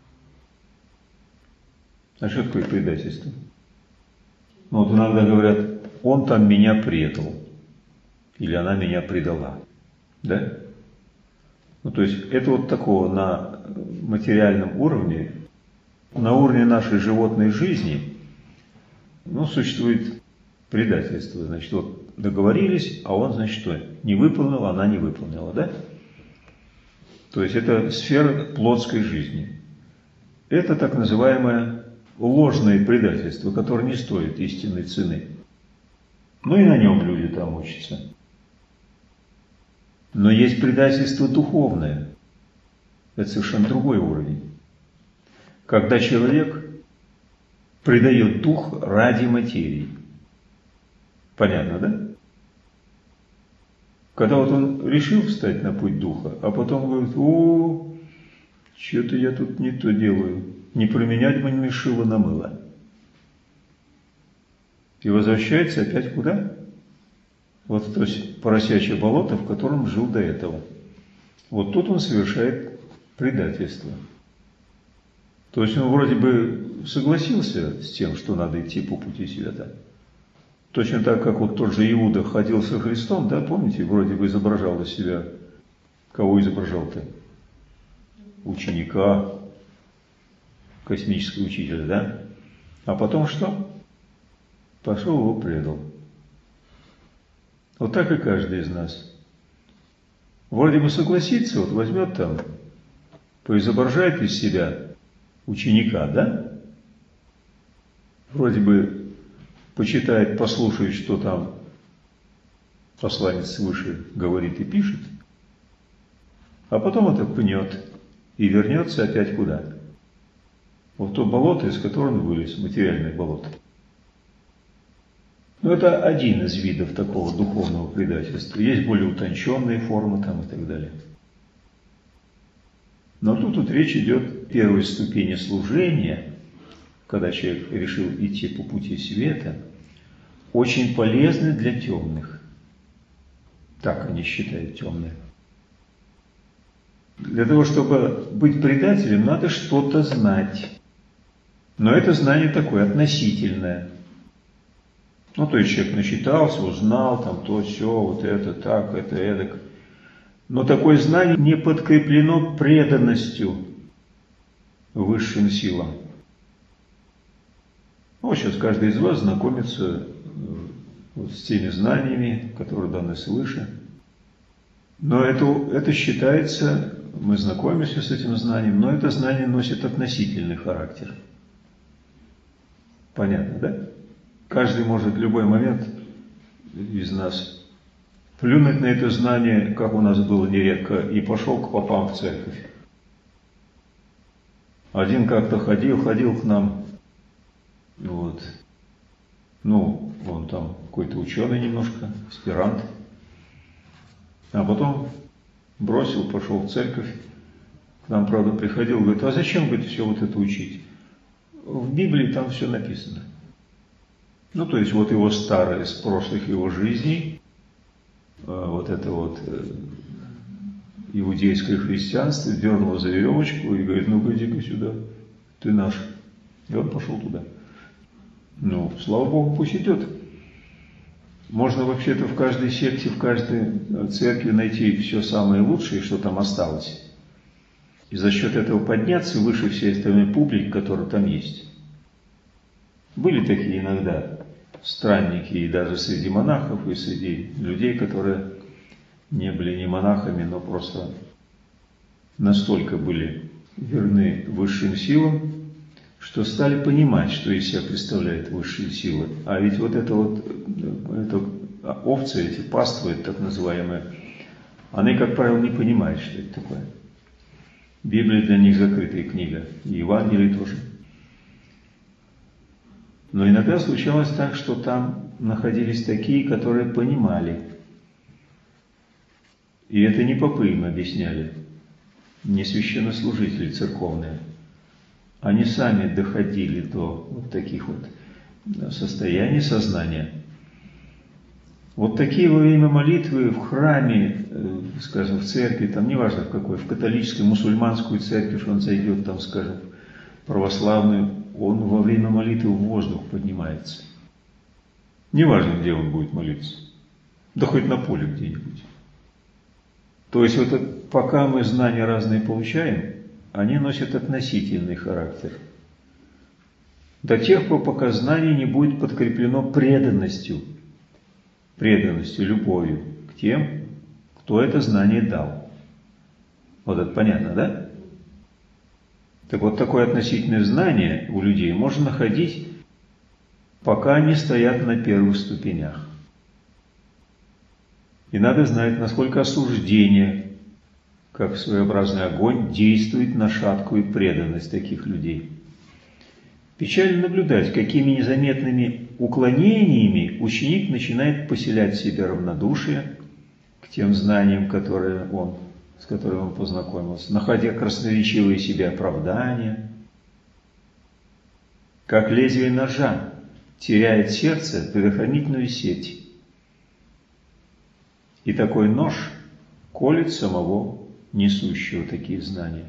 А что такое предательство? Ну, вот иногда говорят, он там меня предал, или она меня предала, да? Ну, то есть, это вот такого на материальном уровне, на уровне нашей животной жизни, ну, существует предательство. Значит, вот договорились, а он, значит, что? Не выполнил, она не выполнила, да? То есть, это сфера плотской жизни. Это так называемое ложное предательство, которое не стоит истинной цены. Ну и на нем люди там учатся. Но есть предательство духовное. Это совершенно другой уровень. Когда человек предает дух ради материи. Понятно, да? Когда вот он решил встать на путь духа, а потом говорит, о, что-то я тут не то делаю. Не променять бы мне шило на мыло. И возвращается опять куда? Вот в то поросячье болото, в котором жил до этого. Вот тут он совершает предательство. То есть он вроде бы согласился с тем, что надо идти по пути света. Точно так, как вот тот же Иуда ходил со Христом, да, помните, вроде бы изображал из себя. Кого изображал-то? Ученика, космического учителя, да? А потом что? Пошел его предал. Вот так и каждый из нас. Вроде бы согласится, вот возьмет там, поизображает из себя ученика, да? Вроде бы почитает, послушает, что там посланец свыше говорит и пишет, а потом это пнет и вернется опять куда? В то болото, из которого он вылез, материальное болото. Но это один из видов такого духовного предательства. Есть более утонченные формы там и так далее. Но тут вот речь идет о первой ступени служения, когда человек решил идти по пути света, очень полезны для темных. Так они считают темные. Для того, чтобы быть предателем, надо что-то знать. Но это знание такое относительное. Ну, то есть человек начитался, узнал, там то, все, вот это, так, это, эдак. Но такое знание не подкреплено преданностью высшим силам. Вот сейчас каждый из вас знакомится вот с теми знаниями, которые даны свыше. Но это, это считается, мы знакомимся с этим знанием, но это знание носит относительный характер. Понятно, да? Каждый может в любой момент из нас плюнуть на это знание, как у нас было нередко, и пошел к попам в церковь. Один как-то ходил, ходил к нам, вот. Ну, он там какой-то ученый немножко, аспирант. А потом бросил, пошел в церковь. К нам, правда, приходил, говорит, а зачем, говорит, все вот это учить? В Библии там все написано. Ну, то есть, вот его старое, с прошлых его жизней, вот это вот иудейское христианство, дернуло за веревочку и говорит, ну, иди-ка сюда, ты наш. И он пошел туда. Ну, слава Богу, пусть идет. Можно вообще-то в каждой секте, в каждой церкви найти все самое лучшее, что там осталось. И за счет этого подняться выше всей остальной публики, которая там есть. Были такие иногда странники и даже среди монахов, и среди людей, которые не были ни монахами, но просто настолько были верны высшим силам, что стали понимать, что из себя представляют высшие силы. А ведь вот это вот, это овцы, эти паствы, так называемые, они, как правило, не понимают, что это такое. Библия для них закрытая книга, и Евангелие тоже. Но иногда случалось так, что там находились такие, которые понимали. И это не попы им объясняли, не священнослужители церковные. Они сами доходили до вот таких вот состояний сознания. Вот такие во время молитвы в храме, скажем, в церкви, там неважно в какой, в католическую, мусульманскую церковь он зайдет, там, скажем, православную, он во время молитвы в воздух поднимается. Неважно, где он будет молиться. Да хоть на поле где-нибудь. То есть, вот пока мы знания разные получаем, они носят относительный характер. До тех пор, пока знание не будет подкреплено преданностью, преданностью, любовью к тем, кто это знание дал. Вот это понятно, да? Так вот, такое относительное знание у людей можно находить, пока они стоят на первых ступенях. И надо знать, насколько осуждение, как своеобразный огонь, действует на шаткую преданность таких людей. Печально наблюдать, какими незаметными уклонениями ученик начинает поселять в себе равнодушие к тем знаниям, которые он, с которыми он познакомился, находя красноречивые себе оправдания, как лезвие ножа теряет сердце предохранительную сеть. И такой нож колет самого несущего такие знания.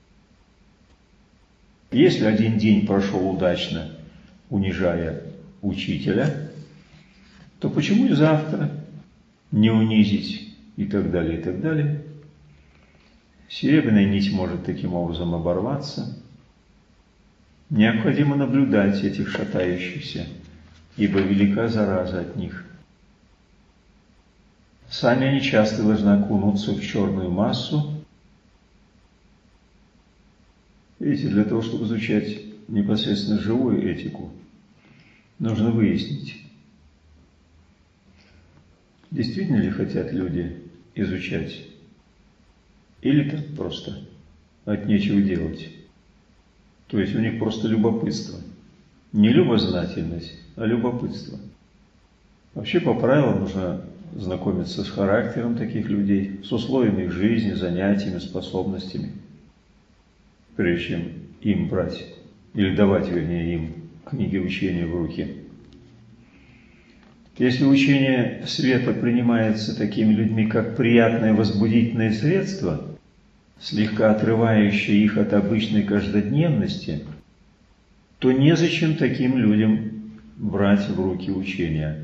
Если один день прошел удачно, унижая учителя, то почему и завтра не унизить и так далее, и так далее. Серебряная нить может таким образом оборваться. Необходимо наблюдать этих шатающихся, ибо велика зараза от них. Сами они часто должны окунуться в черную массу. Видите, для того, чтобы изучать непосредственно живую этику, нужно выяснить, действительно ли хотят люди изучать, или так просто от нечего делать. То есть у них просто любопытство. Не любознательность, а любопытство. Вообще, по правилам, нужно знакомиться с характером таких людей, с условиями их жизни, занятиями, способностями, прежде чем им брать, или давать, вернее, им книги учения в руки. Если учение света принимается такими людьми, как приятное возбудительное средство, слегка отрывающее их от обычной каждодневности, то незачем таким людям брать в руки учения.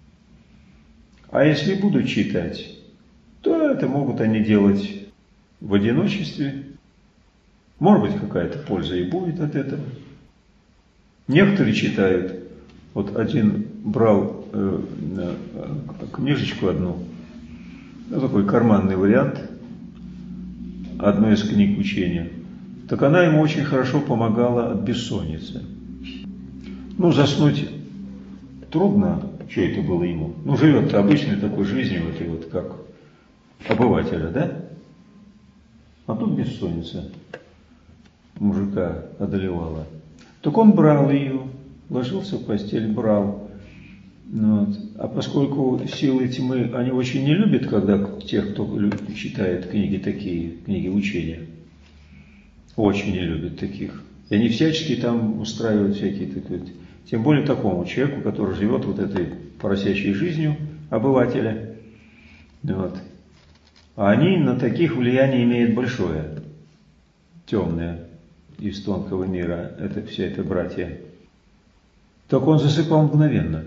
А если будут читать, то это могут они делать в одиночестве. Может быть, какая-то польза и будет от этого. Некоторые читают. Вот один брал э, э, книжечку одну, ну, такой карманный вариант одной из книг учения. Так она ему очень хорошо помогала от бессонницы. Ну, заснуть трудно, что это было ему. Ну, живет обычной такой жизнью, вот, вот как обывателя, да? А тут бессонница мужика одолевала. Так он брал ее, ложился в постель, брал. Вот. А поскольку силы тьмы, они очень не любят, когда тех, кто читает книги такие, книги учения, очень не любят таких. И они всячески там устраивают всякие такие, тем более такому человеку, который живет вот этой поросячей жизнью обывателя. Вот. А они на таких влияние имеют большое, темное, из тонкого мира, это все это братья. Так он засыпал мгновенно.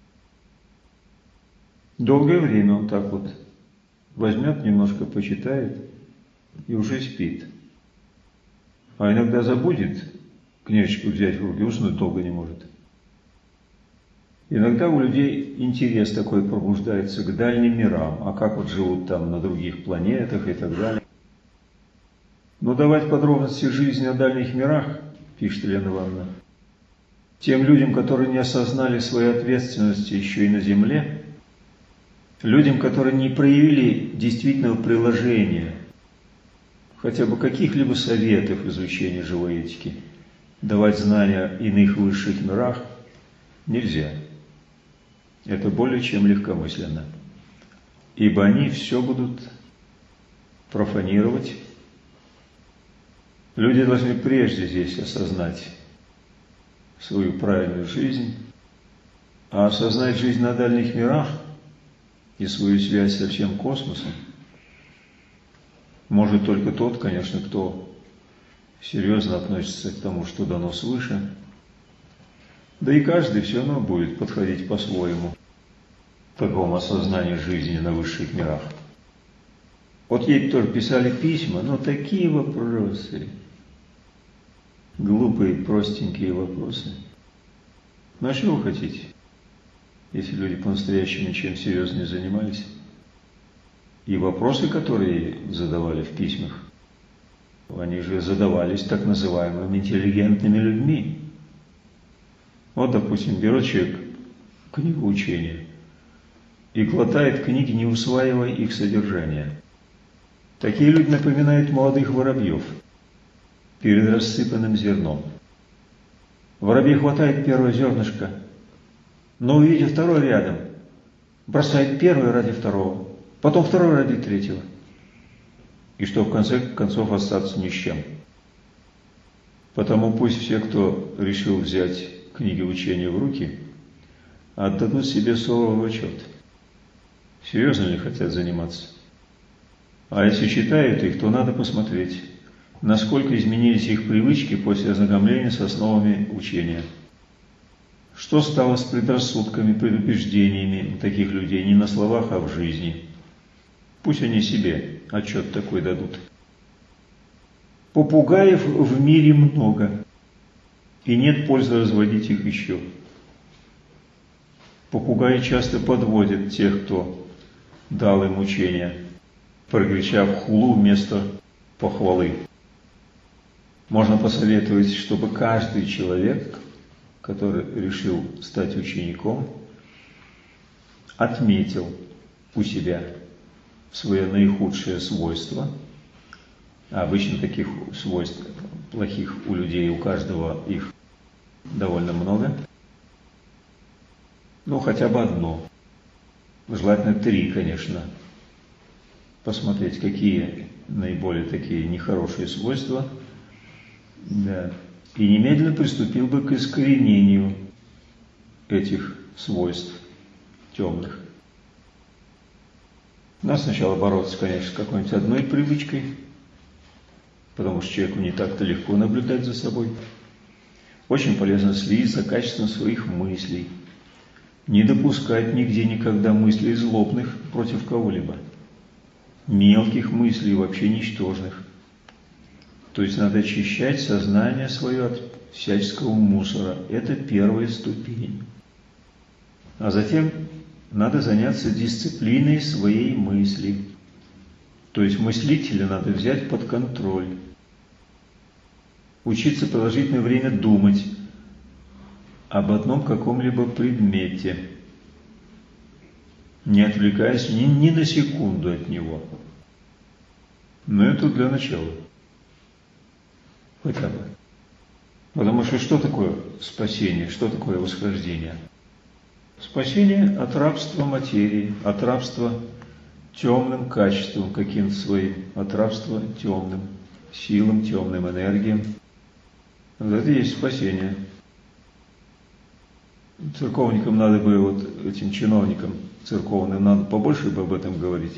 Долгое время он так вот возьмет, немножко почитает и уже спит. А иногда забудет книжечку взять в руки, уснуть долго не может. Иногда у людей интерес такой пробуждается к дальним мирам, а как вот живут там на других планетах и так далее. Но давать подробности жизни о дальних мирах, пишет Елена Ивановна, тем людям, которые не осознали своей ответственности еще и на Земле, людям, которые не проявили действительного приложения, хотя бы каких-либо советов изучения живой этики, давать знания о иных высших мирах нельзя. Это более чем легкомысленно. Ибо они все будут профанировать. Люди должны прежде здесь осознать свою правильную жизнь, а осознать жизнь на дальних мирах и свою связь со всем космосом может только тот, конечно, кто серьезно относится к тому, что дано свыше. Да и каждый все равно будет подходить по-своему к такому осознанию жизни на высших мирах. Вот ей тоже писали письма, но такие вопросы, глупые, простенькие вопросы. Ну а что вы хотите, если люди по-настоящему ничем серьезно не занимались? И вопросы, которые задавали в письмах, они же задавались так называемыми интеллигентными людьми. Вот, допустим, берет человек книгу учения и глотает книги, не усваивая их содержание. Такие люди напоминают молодых воробьев перед рассыпанным зерном. Воробей хватает первое зернышко, но, увидев второе рядом, бросает первое ради второго, потом второе ради третьего. И что в конце концов остаться ни с чем. Потому пусть все, кто решил взять книги учения в руки, отдадут себе суровый отчет. Серьезно ли хотят заниматься? А если читают их, то надо посмотреть, насколько изменились их привычки после ознакомления с основами учения. Что стало с предрассудками, предубеждениями таких людей не на словах, а в жизни? Пусть они себе отчет такой дадут. Попугаев в мире много, и нет пользы разводить их еще. Попугаи часто подводят тех, кто дал им учение, прокричав хулу вместо похвалы. Можно посоветовать, чтобы каждый человек, который решил стать учеником, отметил у себя свое наихудшее свойство. А обычно таких свойств плохих у людей, у каждого их довольно много. Ну, хотя бы одно. Желательно три, конечно. Посмотреть, какие наиболее такие нехорошие свойства. Да. И немедленно приступил бы к искоренению этих свойств темных. Надо сначала бороться, конечно, с какой-нибудь одной привычкой, потому что человеку не так-то легко наблюдать за собой. Очень полезно следить за качеством своих мыслей, не допускать нигде никогда мыслей злобных против кого-либо, мелких мыслей, вообще ничтожных. То есть надо очищать сознание свое от всяческого мусора. Это первая ступень. А затем надо заняться дисциплиной своей мысли. То есть мыслителя надо взять под контроль. Учиться продолжительное время думать об одном каком-либо предмете, не отвлекаясь ни, ни на секунду от него. Но это для начала. Хотя бы. Потому что что такое спасение, что такое восхождение? Спасение от рабства материи, от рабства темным качествам каким-то своим, от рабства темным силам, темным энергиям. Вот это и есть спасение. Церковникам надо бы, вот этим чиновникам церковным, надо побольше бы об этом говорить.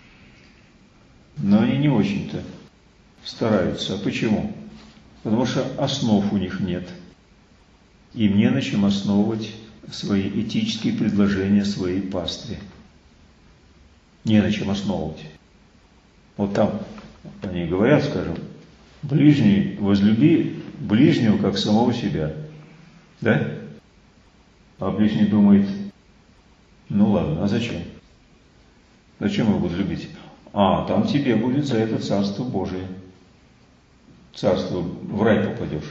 Но они не очень-то стараются. А почему? Потому что основ у них нет. Им не на чем основывать свои этические предложения своей пастве. Не на чем основывать. Вот там они говорят, скажем, ближний, возлюби ближнего, как самого себя. Да? А ближний думает, ну ладно, а зачем? Зачем его буду любить? А, там тебе будет за это Царство Божие. Царство, в рай попадешь.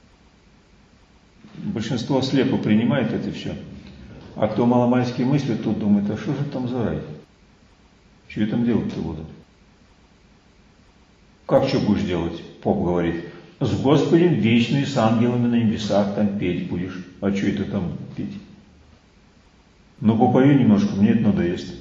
Большинство слепо принимает это все. А кто маломальски мыслит, тот думает, а что же там за рай? Что я там делать-то буду? Как что будешь делать? Поп говорит, с Господем вечный, с ангелами на небесах там петь будешь. А что это там петь? Ну, попою немножко, мне это надоест.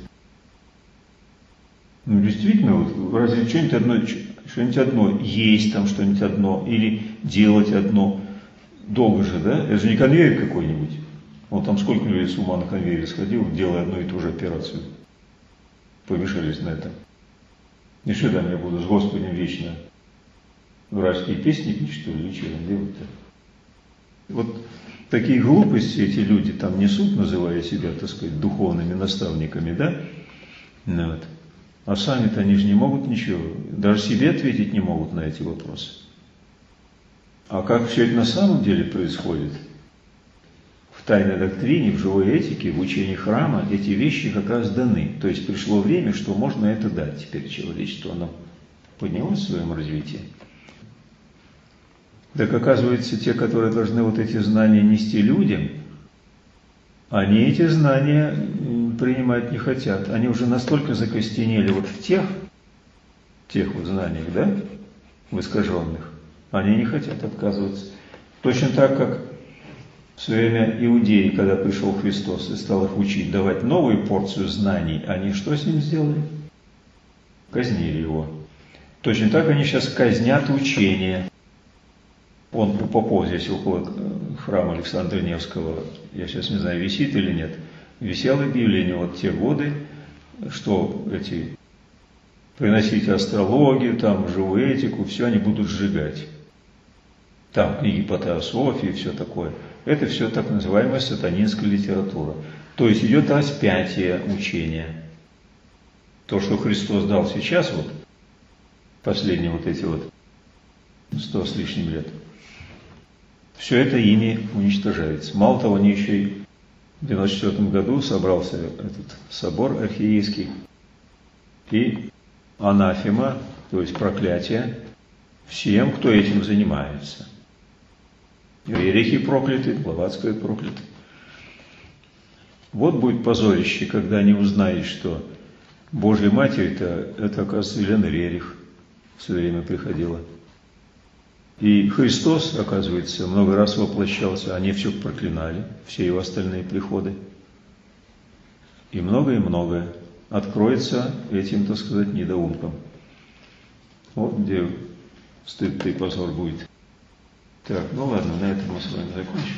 Ну, действительно, вот, разве что-нибудь одно, что-нибудь одно, есть там что-нибудь одно, или делать одно, долго же, да? Это же не конвейер какой-нибудь. Вот там сколько людей с ума на конвейере сходил, делая одну и ту же операцию. Помешались на этом. И что там я буду с Господем вечно вражеские песни петь, что ли, или что там делать-то? Вот такие глупости эти люди там несут, называя себя, так сказать, духовными наставниками, да? Ну, вот. А сами-то они же не могут ничего, даже себе ответить не могут на эти вопросы. А как все это на самом деле происходит? В тайной доктрине, в живой этике, в учении храма эти вещи как раз даны. То есть пришло время, что можно это дать. Теперь человечество, оно поднялось в своем развитии. Так оказывается, те, которые должны вот эти знания нести людям, они эти знания принимать не хотят. Они уже настолько закостенели вот в тех, тех вот знаниях, да, в искаженных, они не хотят отказываться. Точно так, как в свое время иудеи, когда пришел Христос и стал их учить, давать новую порцию знаний, они что с ним сделали? Казнили его. Точно так они сейчас казнят учение. Он у попов здесь около храма Александра Невского, я сейчас не знаю, висит или нет, висело объявление вот те годы, что эти приносите астрологию, там, живую этику, все они будут сжигать. Там книги по теософии, все такое. это все так называемая сатанинская литература. То есть идет распятие учения. То, что Христос дал сейчас, вот, последние вот эти вот сто с лишним лет, все это ими уничтожается. Мало того, они еще и в девяносто четвёртом году собрался этот собор архиерейский, и анафема, то есть проклятие, всем, кто этим занимается. Ерехи прокляты, Блаватская проклята. Вот будет позорище, когда они узнают, что Божья Матерь-то, это, оказывается, Елена Рерих в свое время приходила. И Христос, оказывается, много раз воплощался, они все проклинали, все его остальные приходы. И многое-многое откроется этим, так сказать, недоумкам. Вот где стыд и позор будет. Так, ну ладно, на этом мы с вами закончим.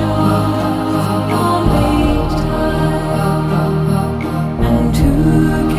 To